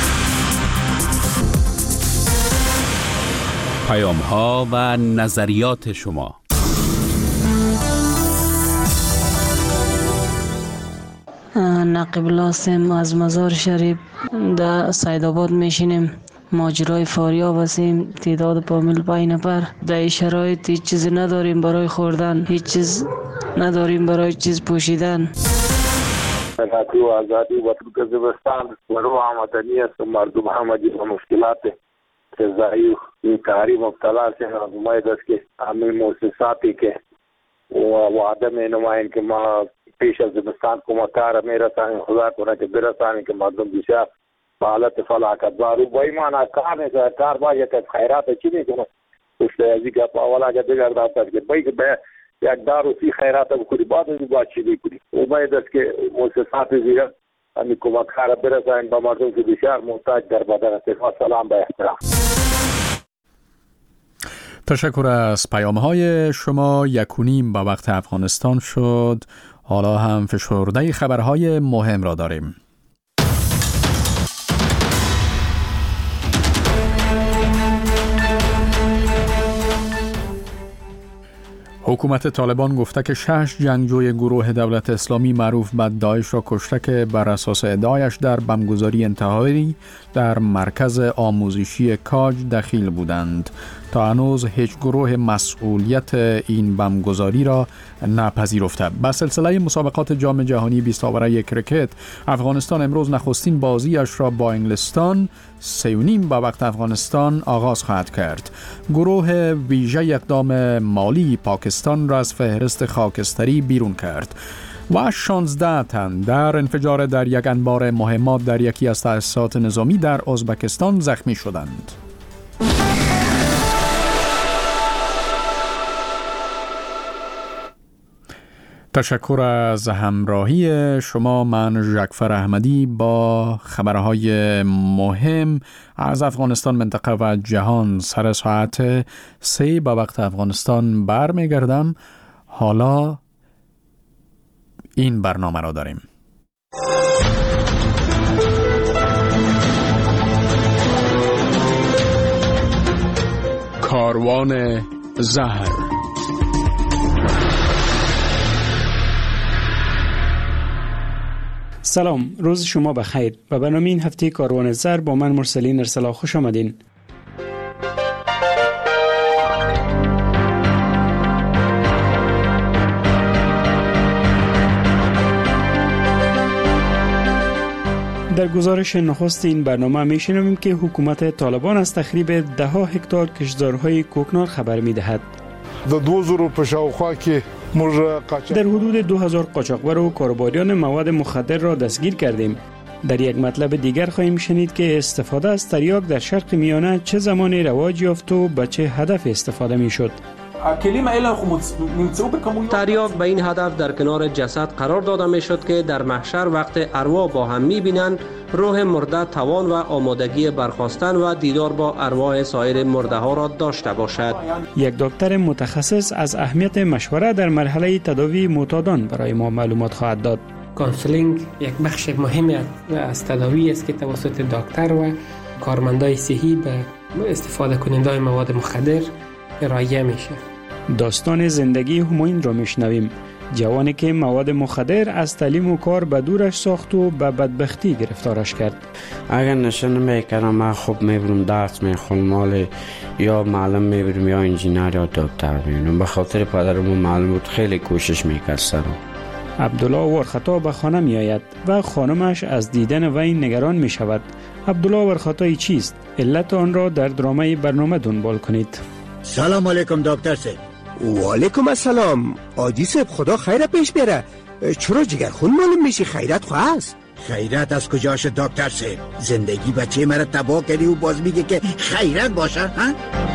پیام ها و نظریات شما. نقیب لاسم از مزار شریف در سیدآباد میشینیم. ماجرای فاریاب هستیم، تعداد پامیل 5 نفر. در شرایط هیچ چیز نداریم برای خوردن، هیچ چیز نداریم برای چیز پوشیدن. رادیو آزادی و ترکمنستان و رو آمدنی است مردم همگی با مشکلات غذایی این کاری مبتلا سے نماید است که همین مؤسساتی که و آدم نمایند که ما پیش از زمستان کمکار میرسانیم، خدا کنه که برسانیم که مردم بسیار به حالت فلاکت دارو با ایمان کار نیست. کار باید خیرات چی میکنه پشت ازی که اولا که دیگر داشت که باید به یک دارو سی خیرات بکنی بعد از باید چی بکنی. او باید است که مؤسسات زیاد همین کمکار برسانیم با مردم که بسیار محتاج در بدن است. سلام با احترام. تشکر از پیام‌های شما. 1:30 به وقت افغانستان شد. حالا هم فشرده خبرهای مهم را داریم. حکومت طالبان گفته که 6 جنگجوی گروه دولت اسلامی معروف به داعش را کشته که بر اساس ادعایش در بمبگذاری انتحاری در مرکز آموزشی کاج دخیل بودند. تا هنوز هیچ گروه مسئولیت این بمبگذاری را نپذیرفته. به سلسله مسابقات جام جهانی 20 آوره کرکت، افغانستان امروز نخستین بازیش را با انگلستان 3:30 به وقت افغانستان آغاز خواهد کرد. گروه ویژه اقدام مالی پاکستان را از فهرست خاکستری بیرون کرد و 16 تن در انفجار در یک انبار مهمات در یکی از تأسیسات نظامی در ازبکستان زخمی شدند. تشکر از همراهی شما. من جعفر احمدی با خبرهای مهم از افغانستان، منطقه و جهان سر ساعت 3 به وقت افغانستان برمیگردم. حالا این برنامه را داریم. کاروان زهر. سلام، روز شما بخیر. به برنامه این هفته کاروان زهر با من مرسلین ارسلا خوش آمدین. در گزارش نخست این برنامه می‌شنویم که حکومت طالبان از تخریب 10 هکتار کشتزارهای کوکنار خبر می‌دهد. در حدود 2000 قاچاقبر و کاروباریان مواد مخدر را دستگیر کردیم. در یک مطلب دیگر خواهیم شنید که استفاده از تریاک در شرق میانه چه زمانی رواج یافت و به چه هدف استفاده می‌شد. تریاک به این هدف در کنار جسد قرار داده می شد که در محشر وقت ارواح با هم می بینند، روح مرده توان و آمادگی برخاستن و دیدار با ارواح سایر مرده ها را داشته باشد. یک دکتر متخصص از اهمیت مشوره در مرحله تداوی معتادان برای ما معلومات خواهد داد. کانسولینگ یک بخش مهمی از تداوی است که توسط دکتر و کارمندای صحی به استفاده کننده مواد مخدر ارائه میشه. داستان زندگی همایون را میشنویم. جوانی که مواد مخدر از تعلیم و کار به دورش ساخت و به بدبختی گرفتارش کرد. اگر نشه نمیکردم من خوب میبرم درس میخونم، مال یا معلم میبرم یا انجینر یا دکتر میبرم. به خاطر پدرم معلم بود، خیلی کوشش میکرد سرم. عبدالله ورخطا به خانه می آید و خانمش از دیدن وی نگران می شود. عبدالله ورخطایی چیست؟ علت آن را در درامه برنامه دنبال کنید. سلام علیکم دکتر صاحب. و علیکم السلام. آجی صاحب خدا خیر پیش بره. چرا جگرخون معلوم میشی؟ خیرت خواست؟ خیرت از کجاش دکتر صاحب؟ زندگی بچه مرا تباه کردی و باز میگه که خیرت باشه ها؟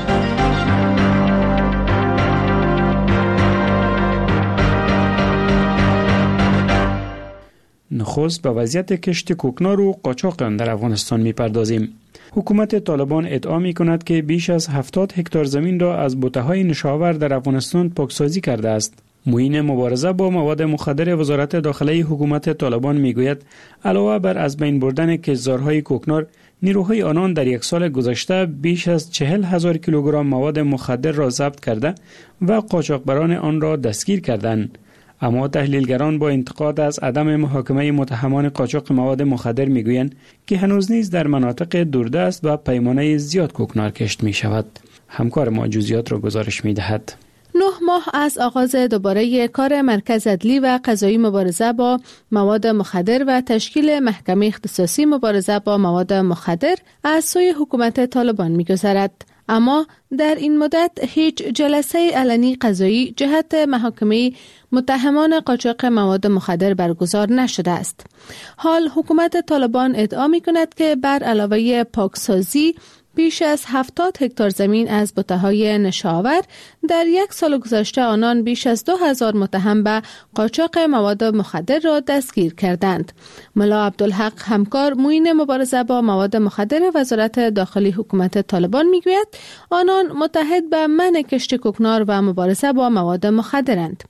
نخست به وضعیت کشت کوکنار و قاچاق آن در افغانستان میپردازیم. حکومت طالبان ادعا می کند که بیش از 70 هکتار زمین را از بوته‌های نشاور در افغانستان پاکسازی کرده است. معین مبارزه با مواد مخدر وزارت داخله حکومت طالبان می گوید علاوه بر از بین بردن کشتزارهای کوکنار، نیروهای آنان در یک سال گذشته بیش از 40,000 کیلوگرم مواد مخدر را ضبط کرده و قاچاقبران آن را دستگیر کردند. اما تحلیلگران با انتقاد از عدم محاکمه متهمان قاچاق مواد مخدر میگویند که هنوز نیز در مناطق دوردست و پیمانه زیاد کوکنار کشت می شود. همکار ما جزئیات را گزارش می دهد. 9 ماه از آغاز دوباره کار مرکز عدلی و قضایی مبارزه با مواد مخدر و تشکیل محکمه اختصاصی مبارزه با مواد مخدر از سوی حکومت طالبان می‌گذرد. اما در این مدت هیچ جلسه علنی قضایی جهت محاکمه متهمان قاچاق مواد مخدر برگزار نشده است. حال حکومت طالبان ادعا می کند که بر علاوه پاکسازی بیش از 70 هکتار زمین از بته‌های نشاور. در یک سال گذشته آنان بیش از 2000 متهم به قاچاق مواد مخدر را دستگیر کردند. ملا عبدالحق همکار معین مبارزه با مواد مخدر وزارت داخلی حکومت طالبان میگوید آنان متحد به منع کشت کوکنار و مبارزه با مواد مخدرند.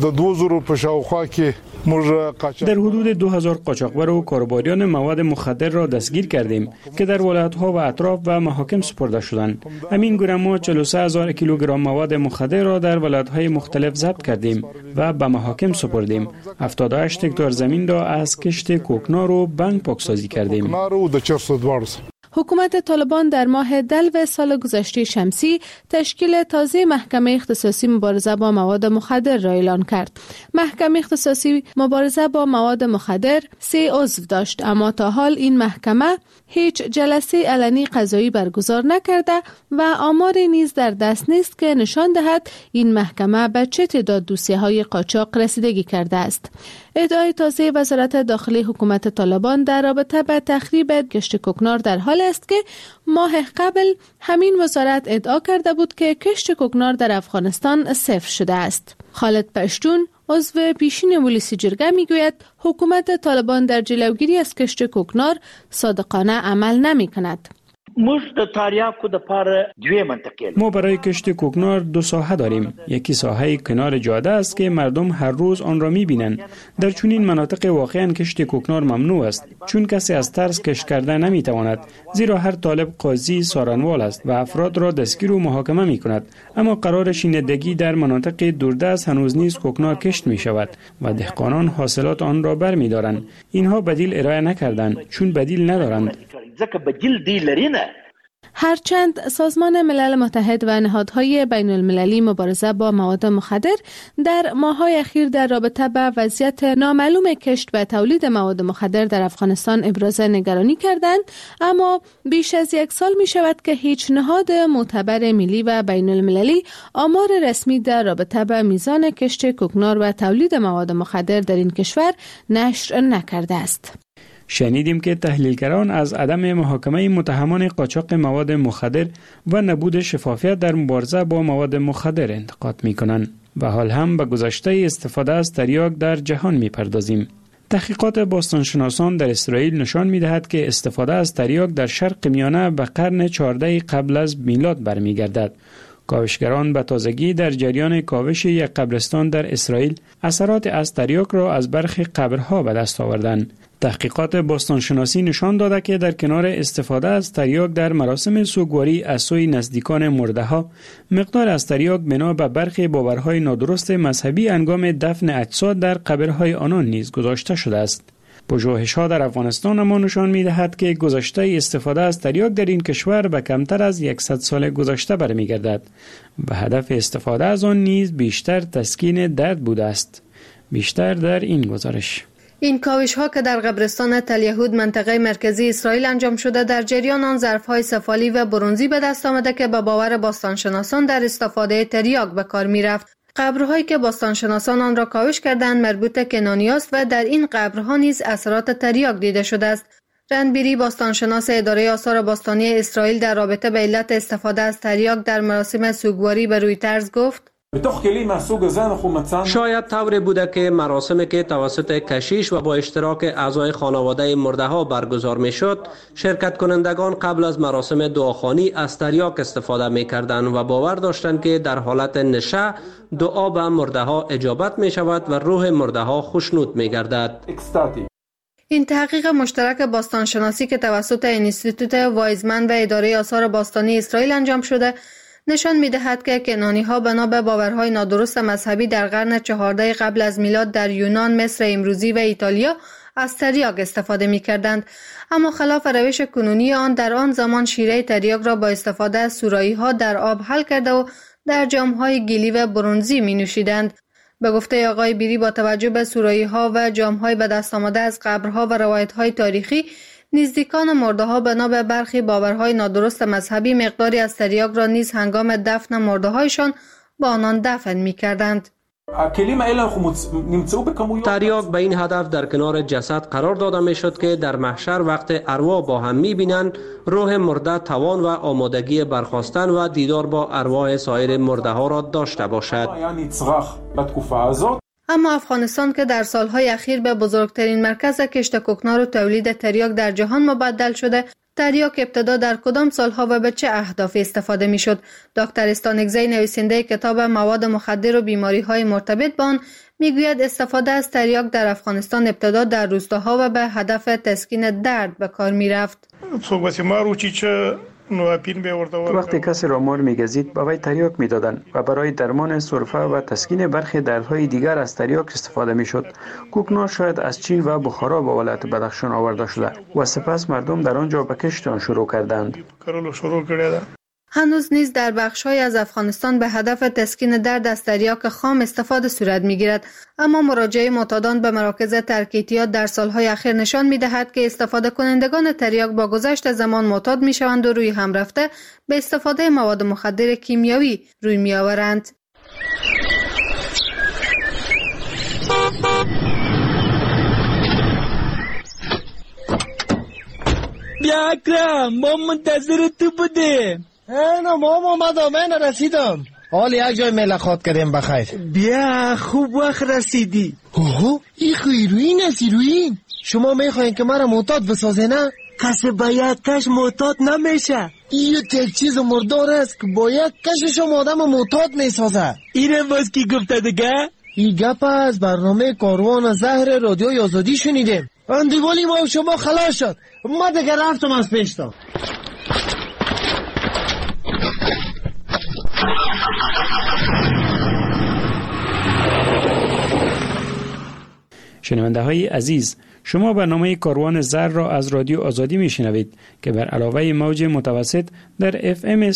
در حدود 2000 قاچاقبر و کاروباریان مواد مخدر را دستگیر کردیم که در ولایت‌ها و اطراف و محاکم سپرده شدند. همین گونه ما 43000 کیلوگرم مواد مخدر را در ولایت‌های مختلف ضبط کردیم و به محاکم سپردیم. 78 هکتار زمین را از کشت کوکنار و بنگ پاکسازی کردیم. حکومت طالبان در ماه دلو سال گذشته شمسی تشکیل تازه محکمه اختصاصی مبارزه با مواد مخدر را اعلان کرد. محکمه اختصاصی مبارزه با مواد مخدر 3 عضو داشت، اما تا حال این محکمه هیچ جلسه علنی قضایی برگزار نکرده و آماری نیز در دست نیست که نشان دهد این محکمه به چه تعداد دوسیه‌های قاچاق رسیدگی کرده است. ادعای تازه وزارت داخلی حکومت طالبان در رابطه با تخریب کشت کوکنار در حال است که ماه قبل همین وزارت ادعا کرده بود که کشت کوکنار در افغانستان صفر شده است. خالد پشتون عضو پیشین پلیس جرگه میگوید حکومت طالبان در جلوگیری از کشت کوکنار صادقانه عمل نمی کند. ما برای کشت کوکنار 2 ساحه داریم. یکی ساحه کنار جاده است که مردم هر روز آن را می‌بینند. در چنین مناطق واقعا کشت کوکنار ممنوع است، چون کسی از ترس کشت کردن نمی‌تواند، زیرا هر طالب قاضی سارنوال است و افراد را دستگیر و محاکمه می‌کند. اما قرار شیندگی در مناطق دوردست هنوز نیز کوکنار کشت می‌شود و دهقانان حاصلات آن را برمی‌دارند. اینها بدیل ارائه نکردند چون بدیل ندارند. هرچند سازمان ملل متحد و نهادهای بین المللی مبارزه با مواد مخدر در ماه‌های اخیر در رابطه با وضعیت نامعلوم کشت و تولید مواد مخدر در افغانستان ابراز نگرانی کردند، اما بیش از 1 سال می شود که هیچ نهاد معتبر ملی و بین المللی آمار رسمی در رابطه با میزان کشت کوکنار و تولید مواد مخدر در این کشور نشر نکرده است. شنیدیم که تحلیلگران از عدم محاکمه متهمان قاچاق مواد مخدر و نبود شفافیت در مبارزه با مواد مخدر انتقاد می‌کنند و حال هم به گذشته استفاده از تریاک در جهان می‌پردازیم. تحقیقات باستانشناسان در اسرائیل نشان می‌دهد که استفاده از تریاک در شرق میانه به قرن 14 قبل از میلاد برمیگردد. کاوشگران به تازگی در جریان کاوش یک قبرستان در اسرائیل اثرات از تریاک را از برخی قبرها به دست آوردند. تحقیقات باستانشناسی نشان داده که در کنار استفاده از تریاک در مراسم سوگواری از سوی نزدیکان مرده‌ها، مقدار از تریاک بنا به برخی باورهای نادرست مذهبی هنگام دفن اجساد در قبرهای آنان نیز گذاشته شده است. پژوهش‌ها در افغانستان اما نشان می‌دهد که گذشته استفاده از تریاک در این کشور به کمتر از 100 سال گذشته برمیگردد و هدف استفاده از آن نیز بیشتر تسکین درد بوده است. بیشتر در این گزارش. این کاوش‌ها که در قبرستان تل یهود منطقه مرکزی اسرائیل انجام شده، در جریان آن ظرف‌های سفالی و برنزی به دست آمده که به باور باستانشناسان در استفاده تریاک به کار می‌رفت. قبرهایی که باستانشناسان آن را کاوش کردند مربوط به کنعانی است و در این قبرها نیز اثرات تریاک دیده شده است. رندبیری باستانشناس اداره آثار باستانی اسرائیل در رابطه به علت استفاده از تریاک در مراسم سوگواری به رویترز گفت: شاید طوری بوده که مراسمی که توسط کشیش و با اشتراک اعضای خانواده مرده ها برگزار می شد، شرکت کنندگان قبل از مراسم دعاخوانی از تریاک استفاده می کردند و باور داشتند که در حالت نشه دعا به مرده ها اجابت می شود و روح مرده ها خوشنود می گردد. این تحقیق مشترک باستانشناسی که توسط انستیتوت وایزمن و اداره آثار باستانی اسرائیل انجام شده، نشان می‌دهد که کنعانی‌ها بنا به باورهای نادرست مذهبی در قرن 14 قبل از میلاد در یونان، مصر امروزی و ایتالیا از تریاک استفاده می‌کردند، اما خلاف روش کنونی آن در آن زمان شیره تریاک را با استفاده از سورایی‌ها در آب حل کرده و در جام‌های گلی و برنزی می‌نوشیدند. به گفته آقای بیری، با توجه به سورایی‌ها و جام‌های به دست آمده از قبرها و روایت‌های تاریخی، نزدیکان مرده‌ها بنا به برخی باورهای نادرست مذهبی مقداری از تریاک را نیز هنگام دفن مرده‌هایشان با آنان دفن می‌کردند. تریاک به این هدف در کنار جسد قرار داده می شد که در محشر وقت ارواح با هم می بینند روح مرده توان و آمادگی برخاستن و دیدار با ارواح سایر مرده ها را داشته باشد. اما افغانستان که در سالهای اخیر به بزرگترین مرکز کشت کوکنار و تولید تریاک در جهان مبدل شده، تریاک ابتدا در کدام سالها و به چه اهدافی استفاده می شد؟ دکتر استانکزی نویسنده کتاب مواد مخدر و بیماری های مرتبط با آن می گوید استفاده از تریاک در افغانستان ابتدا در روستاها و به هدف تسکین درد به کار می رفت. وقتی کسی را مار می‌گزید به وی تریاک می‌دادند و برای درمان سرفه و تسکین برخی دردهای دیگر از تریاک استفاده می‌شد. کوکنار شاید از چین و بخارا به ولایت بدخشان آورده شده و سپس مردم در آنجا به کشت آن شروع کردند. هنوز نیز در بخش‌های از افغانستان به هدف تسکین درد از تریاک خام استفاده صورت می‌گیرد، اما مراجعه معتادان به مراکز ترک اعتیاد در سالهای اخیر نشان می‌دهد که استفاده کنندگان تریاک با گذشت زمان معتاد می‌شوند و روی هم رفته به استفاده مواد مخدر کیمیایی روی می‌آورند. بیا اکرم، ما منتظر تو بودیم. نه ماما من رسیدم. حال یک جای ملاقات کردیم بخیر. بیا خوب وقت رسیدی. اوه این هیروئین است هیروئین. شما میخواین که مرا معتاد بسازه نه؟ کسی با یک کش معتاد نمیشه. این یک چیز مردار است که با یک کشش آدم معتاد میسازه. اینم باز کی گفته دیگه؟ این گپ از برنامه کاروان زهر رادیوی آزادی شنیدیم. اندیوالی ما و شما خلاص شد. ما دیگه رفتم از پیشتا. شنونده های عزیز، شما برنامه کاروان زر را از رادیو آزادی می شنوید که بر علاوه موج متوسط در FM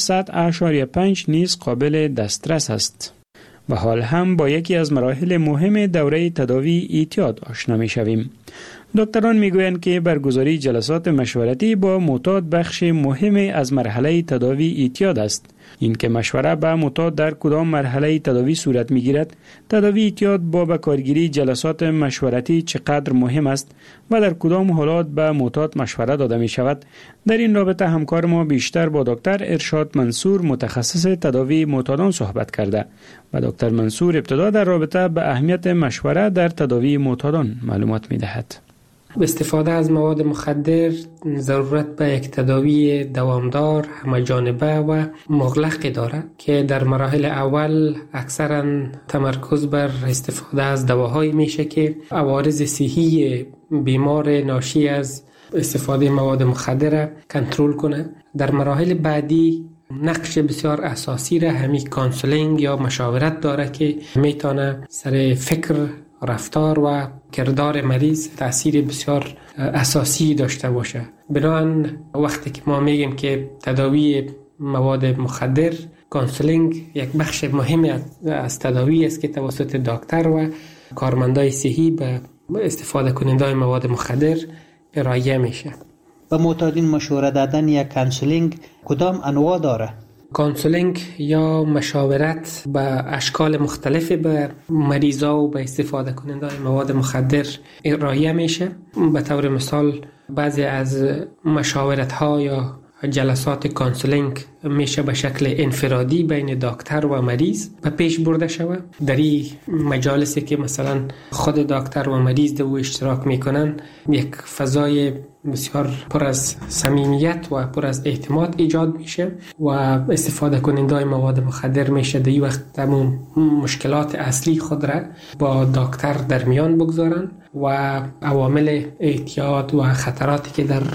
100.5 نیز قابل دسترس است. و حال هم با یکی از مراحل مهم دوره تداوی اعتیاد آشنا می شویم. دکتران می گویند که برگزاری جلسات مشورتی با معتاد بخش مهم از مرحله تداوی اعتیاد است. این که مشوره به معتاد در کدام مرحله تداوی صورت می گیرد، تداوی اعتیاد با بکارگیری جلسات مشورتی چقدر مهم است و در کدام حالات به معتاد مشوره داده می شود. در این رابطه همکار ما بیشتر با دکتر ارشاد منصور متخصص تداوی معتادان صحبت کرده و دکتر منصور ابتدا در رابطه به اهمیت مشوره در تداوی معتادان معلومات می دهد. استفاده از مواد مخدر ضرورت به یک تداوی دوامدار، همه‌جانبه و مغلق دارد که در مراحل اول اکثرا تمرکز بر استفاده از دواهایی میشه که عوارض صحی بیمار ناشی از استفاده مواد مخدر کنترل کنه. در مراحل بعدی نقش بسیار اساسی را همین کانسولینگ یا مشاورت داره که میتونه سر فکر، رفتار و کردار مریض تأثیر بسیار اساسی داشته باشه. بنابراین وقتی که ما میگیم که تداوی مواد مخدر، کانسولینگ یک بخش مهمی از تداوی است که توسط دکتر و کارمندای صحی به استفاده کننده مواد مخدر ارائه میشه. به معتادین مشوره دادن یا کانسولینگ کدام انواع داره؟ کانسولینگ یا مشاورت به اشکال مختلفی به مریضا و به استفاده کننده مواد مخدر ارائه میشه. به طور مثال بعضی از مشاورت ها یا جلسات کانسولینگ میشه به شکل انفرادی بین دکتر و مریض به پیش برده شود. در این مجالسی که مثلا خود دکتر و مریض دو اشتراک میکنن، یک فضای بسیار پر از صمیمیت و پر از اعتماد ایجاد میشه و استفاده کننده مواد مخدر میشه در این وقت تمام مشکلات اصلی خود را با دکتر در میان بگذارن و عوامل اعتیاد و خطراتی که در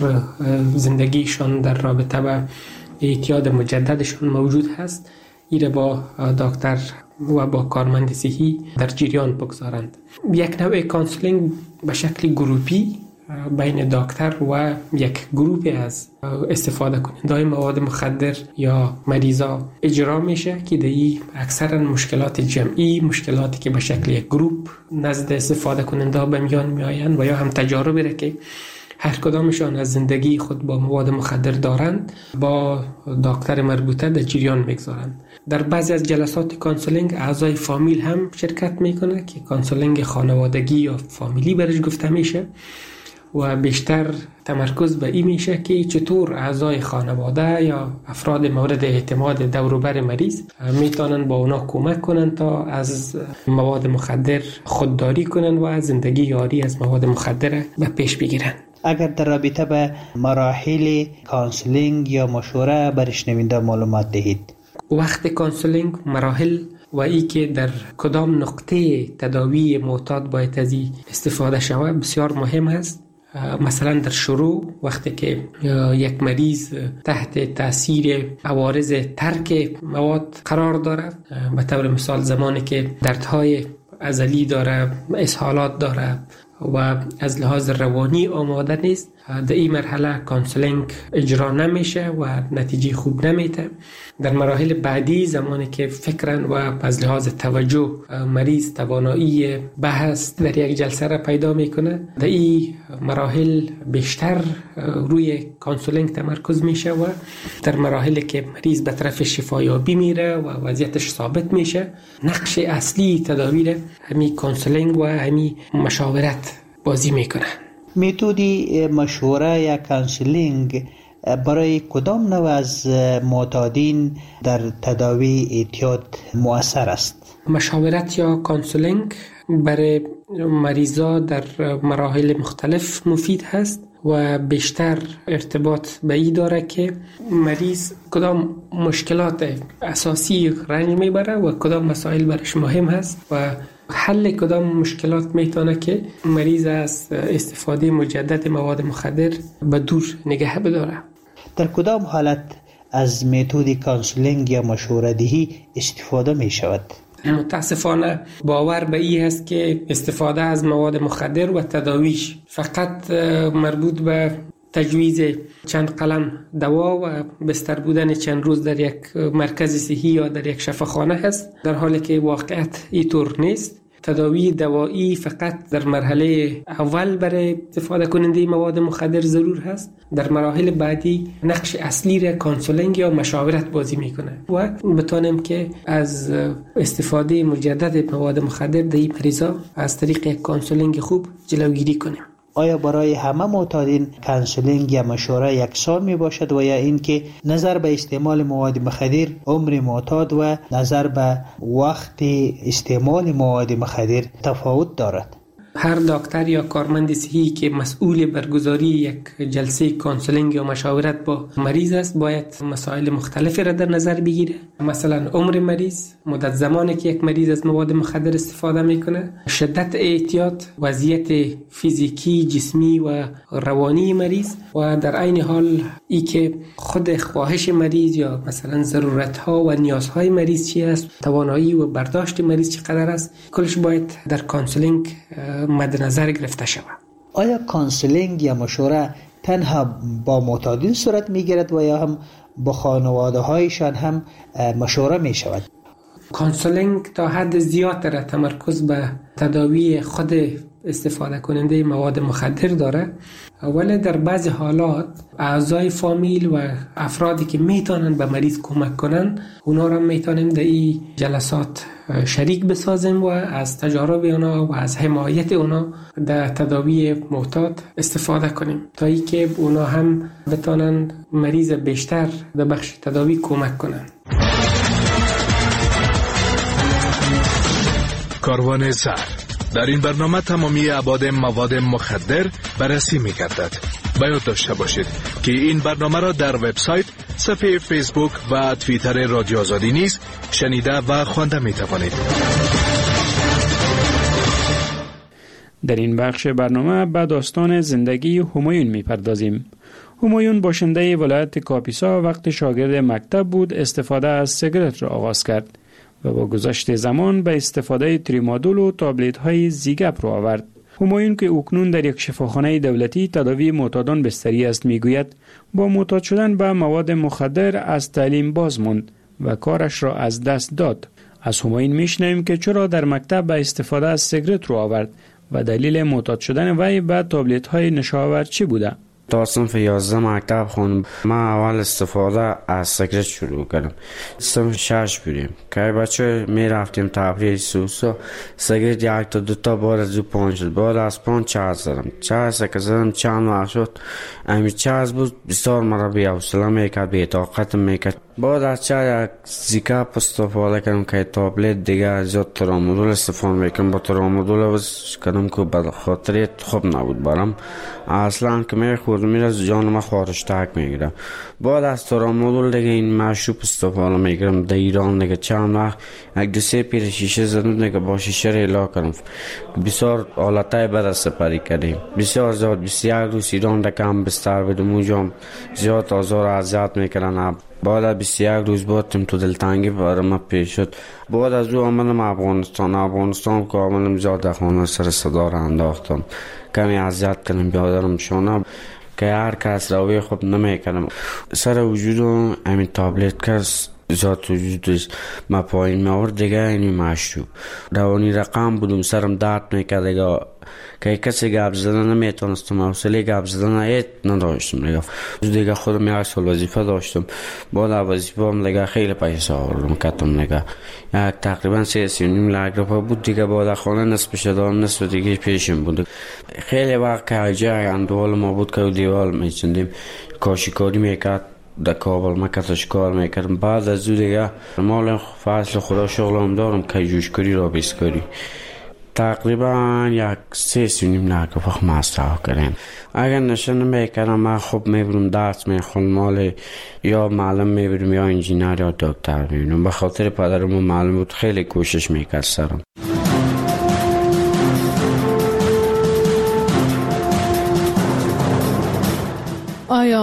زندگیشان در رابطه با اعتیاد مجددشان موجود هست ایره با دکتر و با کارمند صحی در جریان بگذارند. یک نوع کانسولینگ به شکل گروپی بین دکتر و یک گروپ از استفاده کننده مواد مخدر یا مریضا اجرا میشه که دی اکثرا مشکلات جمعی، مشکلاتی که به شکل یک گروپ نزد استفاده کننده به میان میآیند و یا هم تجاربی را که هر کدامشان از زندگی خود با مواد مخدر دارند با دکتر مربوطه در جریان میگذارند. در بعضی از جلسات کانسولینگ اعضای فامیل هم شرکت میکنه که کانسولینگ خانوادگی یا فامیلی برش گفته میشه و بیشتر تمرکز به این میشه که چطور اعضای خانواده یا افراد مورد اعتماد دور و بر مریض میتونن با اونا کمک کنن تا از مواد مخدر خودداری کنن و زندگی یاری از مواد مخدر به پیش بگیرن. اگر در رابطه به مراحل کانسولینگ یا مشوره بر شنونده معلومات دهید. وقت کانسولینگ، مراحل و ای که در کدام نقطه تداوی معتاد باید از استفاده شود بسیار مهم است. مثلا در شروع وقتی که یک مریض تحت تاثیر عوارض ترک مواد قرار داره، به طور مثال زمانی که دردهای عضلی داره، اسهالات داره و از لحاظ روانی آماده نیست، در این مرحله کانسولینگ اجرا نمیشه و نتیجه خوب نمیده. در مراحل بعدی زمانی که فکرن و از لحاظ توجه مریض توانایی بحث در یک جلسه را پیدا میکنه، در این مراحل بیشتر روی کانسولینگ تمرکز میشه و در مراحلی که مریض به طرف شفایابی میره و وضعیتش ثابت میشه، نقش اصلی تداوی همین کانسولینگ و همین مشاورت بازی میکنه. متدی مشوره یا کانسولینگ برای کدام نوع از معتادین در تداوی اعتیاد مؤثر است؟ مشاورت یا کانسولینگ برای مریضا در مراحل مختلف مفید هست و بیشتر ارتباط به این داره که مریض کدام مشکلات اساسی رنج میبره و کدام مسائل برش مهم هست و حل کدام مشکلات میتونه که مریض از استفاده مجدد مواد مخدر به دور نگه بداره. در کدام حالت از متد کانسولینگ یا مشوره دهی استفاده می شود؟ متاسفانه باور به این هست که استفاده از مواد مخدر و تداویش فقط مربوط به تجویز چند قلم دوا و بستر بودن چند روز در یک مرکز صحی یا در یک شفاخانه هست، در حالی که واقعیت اینطور نیست. تداوی دوایی فقط در مرحله اول برای استفاده کننده مواد مخدر ضرور هست. در مراحل بعدی نقش اصلی را کانسولینگ یا مشاورت بازی میکنه و بتونیم که از استفاده مجدد مواد مخدر در این مریضا از طریق کانسولینگ خوب جلوگیری کنیم. آیا برای همه معتادین کانسولینگ یا مشوره یکسان می باشد و یا اینکه نظر به استعمال مواد مخدر، عمر معتاد و نظر به وقت استعمال مواد مخدر تفاوت دارد؟ هر دکتر یا کارمند صحی که مسئول برگزاری یک جلسه کانسولینگ یا مشاورت با مریض است باید مسائل مختلفی را در نظر بگیره. مثلا عمر مریض، مدت زمانی که یک مریض از مواد مخدر استفاده میکنه، شدت اعتیاد، وضعیت فیزیکی، جسمی و روانی مریض و در عین حال ای که خود خواهش مریض یا مثلا ضرورت ها و نیازهای مریض چی است، توانایی و برداشت مریض چقدر است، کلش باید در کانسولینگ مد نظر گرفته شود. آیا کانسولینگ یا مشوره تنها با معتادین صورت میگیرد و یا هم با خانواده هایشان هم مشوره می شود؟ کانسولینگ تا حد زیاد را تمرکز به تداوی خود استفاده کننده مواد مخدر داره، ولی در بعضی حالات اعضای فامیل و افرادی که میتونن به مریض کمک کنن اونا را میتونیم در این جلسات شریک بسازیم و از تجارب اونا و از حمایت اونا در تداوی معتاد استفاده کنیم تا ای که اونا هم بتونن مریض بیشتر در بخش تداوی کمک کنن. کاروان زهر در این برنامه تمامی ابعاد مواد مخدر بررسی می‌گردد. باید داشته باشید که این برنامه را در وبسایت، صفحه فیسبوک و توییتر رادیو آزادی نیز شنیده و خوانده می‌توانید. در این بخش برنامه به داستان زندگی همایون می‌پردازیم. همایون باشنده ولایت کاپیسا وقت شاگرد مکتب بود استفاده از سیگارت را آغاز کرد و با گذشت زمان به استفاده تریمادول و تابلت های زیگپ رو آورد. همایون که اکنون در یک شفاخانه دولتی تداوی معتادان بستری است میگوید با معتاد شدن به مواد مخدر از تعلیم باز ماند و کارش را از دست داد. از همایون میشنویم که چرا در مکتب به استفاده از سیگارت رو آورد و دلیل معتاد شدن وی به تابلت های نشاور چی بوده؟ تا صنف 11 مکتب خوندم. ما اول استفاده از سیگرت شروع کردم. صنف 6 بودیم که بچه می رفتیم تفریح سوسو، سیگرت یک تا دو تا بعد از 5 شد، بعد از 5 چارج زدم، چارج که زدم چند وقت شد امی چارج بود بسیار مرا بی حوصله میکرد، بی طاقت میکرد. بعد از چند یک زیکاپ استفاده کردم که تابلت دیگه زیاد ترامادول استفاده میکنم. با ترامادول بس کردم که به خاطر خوب نبود برام، اصلا که میخوردم میره جانم خارشتک میگیرم. بعد از ترامادول دیگه این مشروب استفاده میکردم. در ایران دیگه چند وقت یک دو سه پیر شیشه زدم دیگه با شیشه ریلا کردم. بسیار حالتای بد سپری کردیم، بسیار زیاد. 21 روز ایران دیگه هم بستر بدم اونجا زیاد آزار اذیت میکردن. بعد از 21 روز بودم تو دلتنگی برای ما پیش شد. بعد از او آمدم افغانستان که آمدم زیاد خانه سر صدا را انداختم، کمی اذیت کردم بیادرم شانه که هر کس روی خوب نمیکنم. سر وجودم همین تابلت کس زیاد وجودش ما پایین می‌آورد دیگه. اینی مشروب روانی رقم بودم، سرم درد میکرد دیگه که کسی گپ زدن نمیتونستم، حوصله گپ زدن نداشتم دیگه. خودم یک سال وظیفه داشتم، بعد وظیفه هم دیگه خیلی پیسه آوردم کردم دیگه. یک تقریبا 3.5 لک روپیه بود دیگه. بعد خانه نصفش دادم، نصف دیگه پیشم بود. خیلی وقت که جای اندوال ما بود که دیوال میچندیم کاشیکاری میکرد در کابل، ما کتاش کار میکردم. بعد از او دیگه مال فصل خدا شغلم دارم که جوشکاری را بیسکاری. تقریبا یک 3.5 لک روپیه مصرف کردم. اگر نشه نمیکردم من خوب میبرم درس میخوندم، مال یا معلم میبرم یا انجینر یا دکتر میبرم. به خاطر پدرم معلم بود، خیلی کوشش میکرد سرم. آیا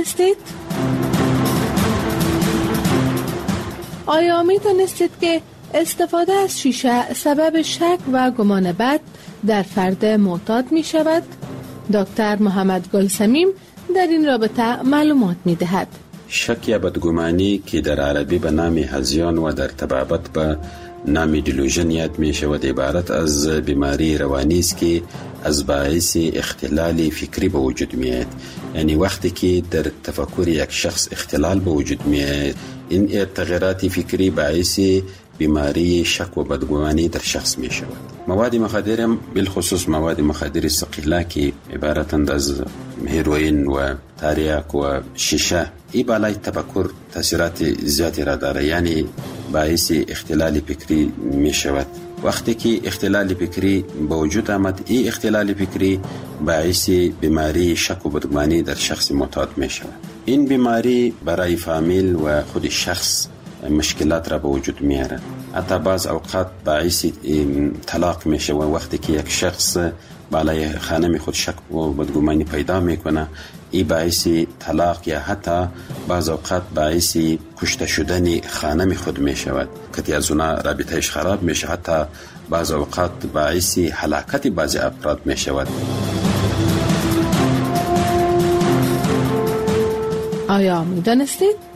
میدانستید که استفاده از شیشه سبب شک و گمان بد در فرد معتاد می شود؟ دکتر محمد گلسمیم در این رابطه معلومات می دهد. شک یا بدگمانی که در عربی به نام هذیان و در طبابت به نام دیلوژن یاد می شود، عبارت از بیماری روانی است که از باعث اختلال فکری به وجود می آید. یعنی وقتی که در تفکر یک شخص اختلال به وجود می آید، این تغییرات فکری باعث بیماری شک و بدگمانی در شخص می شود. مواد مخدر، بالخصوص مواد مخدر ثقیله که عبارتند از هیروئین و تریاک و شیشه، این بالای تفکر تاثیرات زیادی را دارد، یعنی باعث اختلال فکری می شود. وقتی که اختلال فکری به وجود آمد، این اختلال فکری باعث بیماری شک و بدگمانی در شخص معتاد می شود. این بیماری برای فامیل و خود شخص مشکلات را به وجود میارد. حتی بعض اوقات باعث طلاق میشه و وقتی که یک شخص بالای خانم خود شک و بدگمانی پیدا میکنه، این باعث طلاق یا حتی بعض اوقات باعث کشته شدن خانم خود میشود که از اونها رابطهش خراب میشه، حتی بعض اوقات باعث هلاکت بعضی افراد میشود. آیا میدانستید؟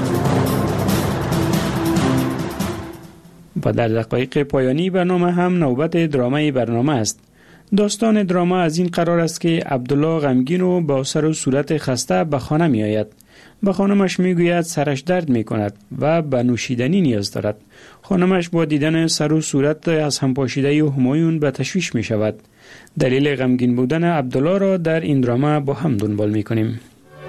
و در دقایق پایانی برنامه هم نوبت درامای برنامه است. داستان دراما از این قرار است که عبدالله غمگین و با سر و صورت خسته به خانه می آید. به خانمش می گوید سرش درد می کند و به نوشیدنی نیاز دارد. خانمش با دیدن سر و صورت از هم پاشیده همایون به تشویش می شود. دلیل غمگین بودن عبدالله را در این دراما با هم دنبال می کنیم.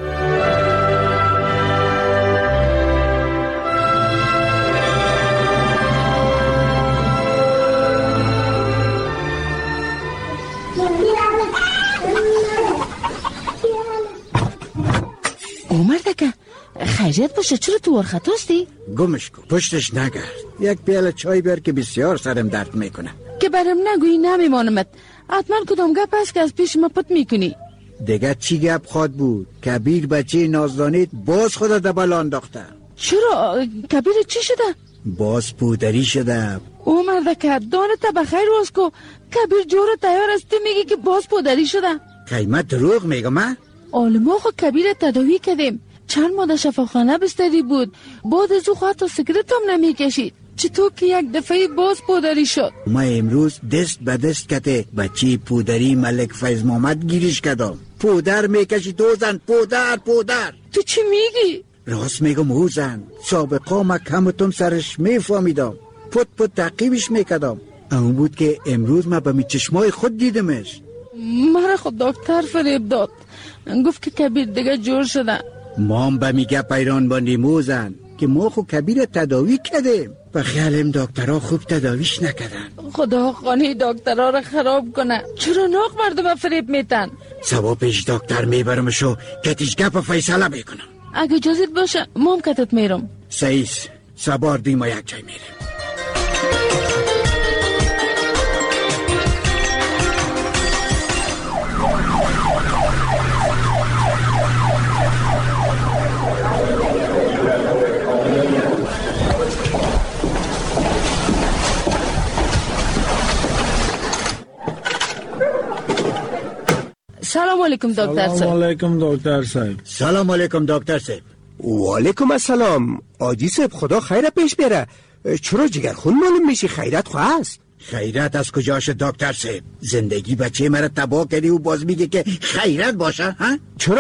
مرتکه خیریت باشه، چرا تو ورخطاستی؟ گمش کن، پشتش نگرد. یک پیاله چای بیار که بسیار سرم درد میکنه. که برم نگویی نمیمانمت. حتما کدام گپ است که از پیش ما پت میکنی؟ دیگه چی گپ خواد بود؟ کبیر بچه نازدانید باز خدا دبال انداخته. چرا؟ کبیر چی شده؟ باز پودری شده. او مردکه دانت بخیر روز کو، کبیر جور تیار است، تو میگی که باز پودری شده؟ قیمت دروغ میگم من؟ آلما خو کبیر تداوی کردیم، چند ماه در شفاخانه بستری بود، بعد از او خواهد تا سیگرت هم نمیکشید. چطور که یک دفعه باز پودری شد؟ ما امروز دست به دست کته بچه پودری ملک فیض محمد گیرش کدام. پودر میکشی تو زن، پودر. تو چی میگی؟ راست میگم او زن، سابقا ما کمتون سرش میفهمیدم، پت تعقیبش میکدم. اون بود که امروز ما به می چشمای خود دیدمش. مرا خود دکتر فریب داد، گفت که کبیر دیگه جور شده. ما هم به میگه پیران باندیم او زن که ما خود کبیر تداوی کردیم و خیالیم دکترها خوب تداویش نکردن. خدا خانه دکترها را خراب کنه. چرا ناق مردم فریب میتن؟ سبا پیش دکتر میبرمشو کتیش گپ فیصله میکنم. اگه اجازت باشه ما هم کتت میرم. سعیس سبار دیما یک جای میریم. سلام علیکم دکتر صاحب. سلام علیکم دکتر صاحب. سلام علیکم دکتر صاحب. و علیکم السلام. آجی صاحب خدا خیر پیش بره. چرا جگرخون معلوم میشی؟ خیرت خواست؟ خیرت از کجاش دکتر صاحب؟ زندگی بچه مرا تباه کردی و باز میگه که خیرت باشه ها؟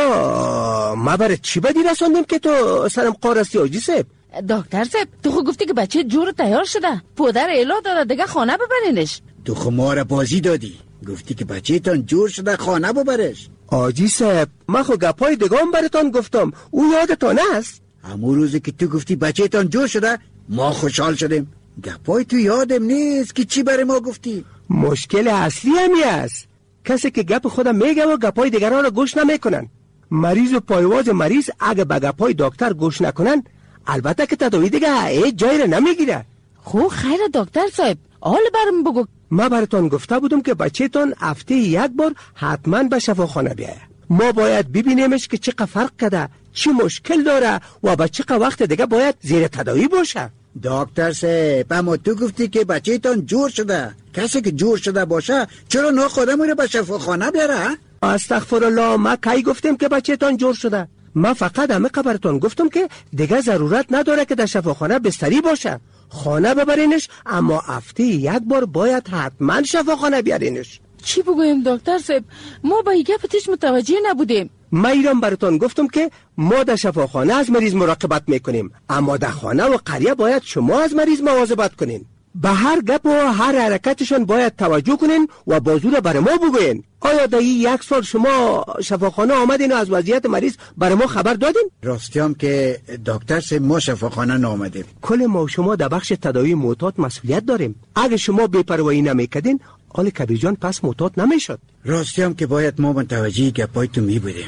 چرا ما برات چی بدی رساندم که تو سرم قارستی آجی صاحب؟ دکتر صاحب تو خود گفتی که بچه جور تیار شده، پدر اعلام داده دیگه خانه ببرینش. تو خمار بازی دادی، گفتی که بچه تان جور شده خانه ببرش. آجی صاحب من خود گپای دگام براتان گفتم، او یادتان است؟ همون روزی که تو گفتی بچه تان جور شده ما خوشحال شدیم. گپای تو یادم نیست که چی برای ما گفتی. مشکل اصلی همی است، کسی که گپ خودم میگه و گپای دیگران را گوش نمیکنن. مریض و پایواز مریض اگه به گپای دکتر گوش نکنن البته که تداوی دیگه هیچ جایی را نمیگیره. خب خیر دکتر صاحب حال برم بگو. ما براتون گفته بودم که بچه تان هفته یک بار حتما به شفاخانه بیایه. ما باید ببینیمش که چقدر فرق کرده، چی مشکل داره و به چقدر وقت دیگه باید زیر تداوی باشه. دکتر صاحب اما تو گفتی که بچه تان جور شده. کسی که جور شده باشه چرا نه خودمون رو به شفاخانه بیاره؟ استغفرالله، ما کی گفتیم که بچه تان جور شده؟ ما فقط همه خبرتون گفتم که دیگه ضرورت نداره که در شفاخانه بستری باشه. خانه ببرینش، اما هفته یک بار باید حتما شفاخانه بیارینش. چی بگویم دکتر صاحب؟ ما با این گپتش متوجه نبودیم. ما ایران براتون گفتم که ما در شفاخانه از مریض مراقبت میکنیم، اما در خانه و قریه باید شما از مریض مواظبت کنین. به هر گپ و هر حرکتشون باید توجه کنین و بازو را برای ما بگوین. آیا در یک سال شما شفاخانه آمدین و از وضعیت مریض برای ما خبر دادین؟ راستیام که دکتر صاحب ما شفاخانه نآمدیم. کل ما شما در بخش تداوی معتاد مسئولیت داریم. اگه شما بی‌پروایی نمیکردین آل کبیر جان پس معتاد نمیشد. راستیام که باید ما متوجه گپای تو می بودیم.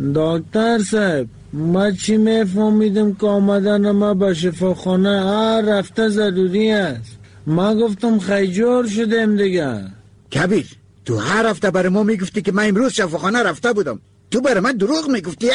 دکتر صاحب ما چی میفهمیدم که آمدن ما به شفاخانه هر هفته ضروری است. ما گفتم خیجور شدیم دیگه. کبیر تو هر هفته برای ما میگفتی که من امروز شفاخانه رفته بودم، تو برای من دروغ میگفتی؟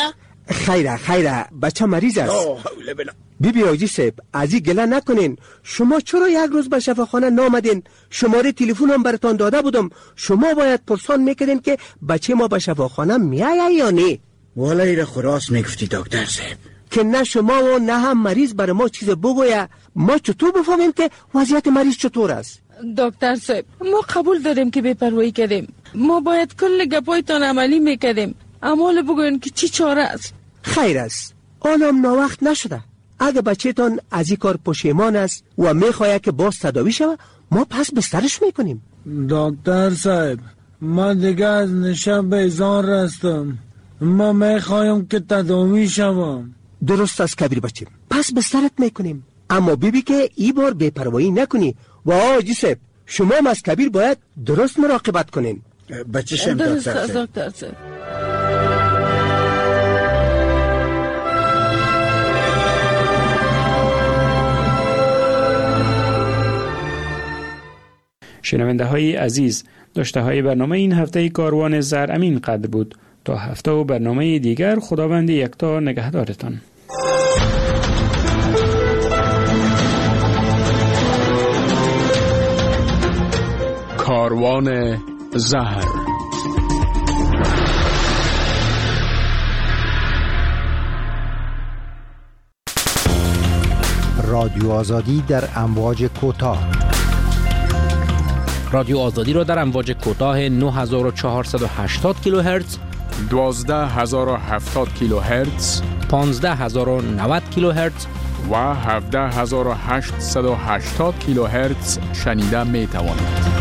خیره بچه مریض است. بیبی آجی صاحب از این گله نکنین. شما چرا یک روز به شفاخانه نامدین؟ شماره تلفن هم براتون داده بودم، شما باید پرسان میکردین که بچه ما به شفاخانه میایه یا نه. والا ایره خراس میگفتی دکتر صاحب که نه شما و نه هم مریض برای ما چیز بگویه. ما چطور بفهمیم که وضعیت مریض چطور است؟ دکتر صاحب ما قبول داریم که بی‌پروایی کردیم، ما باید کل گپایتان عملی میکردیم، اما بگوین که چی چاره است. خیر است، آنم ناوقت نشده. اگه بچه تان از این کار پشیمان است و میخواهد که باز تداوی شود ما پس بسترش میکنیم. دکتر صاحب من دیگه از نشه بیزار رستم، ما میخوایم که تداوی شوم. درست است کبیر بچه، پس بسترت میکنیم، اما بیبی که ای بار بی‌پروایی نکنی. و آجی صاحب شما هم از کبیر باید درست مراقبت کنین. بچه شم دکتر صاحب. شنونده های عزیز، داشته های برنامه این هفته کاروان زرامین قدر بود. تا هفته و برنامه دیگر خداوند یکتا نگهدارتان. کاروان زهر. رادیو آزادی در امواج کوتاه. رادیو آزادی را در امواج کوتاه 9480 کیلوهرتز، 12070 کیلوهرتز، 15090 کیلوهرتز و 17880 کیلوهرتز شنیده می توانید.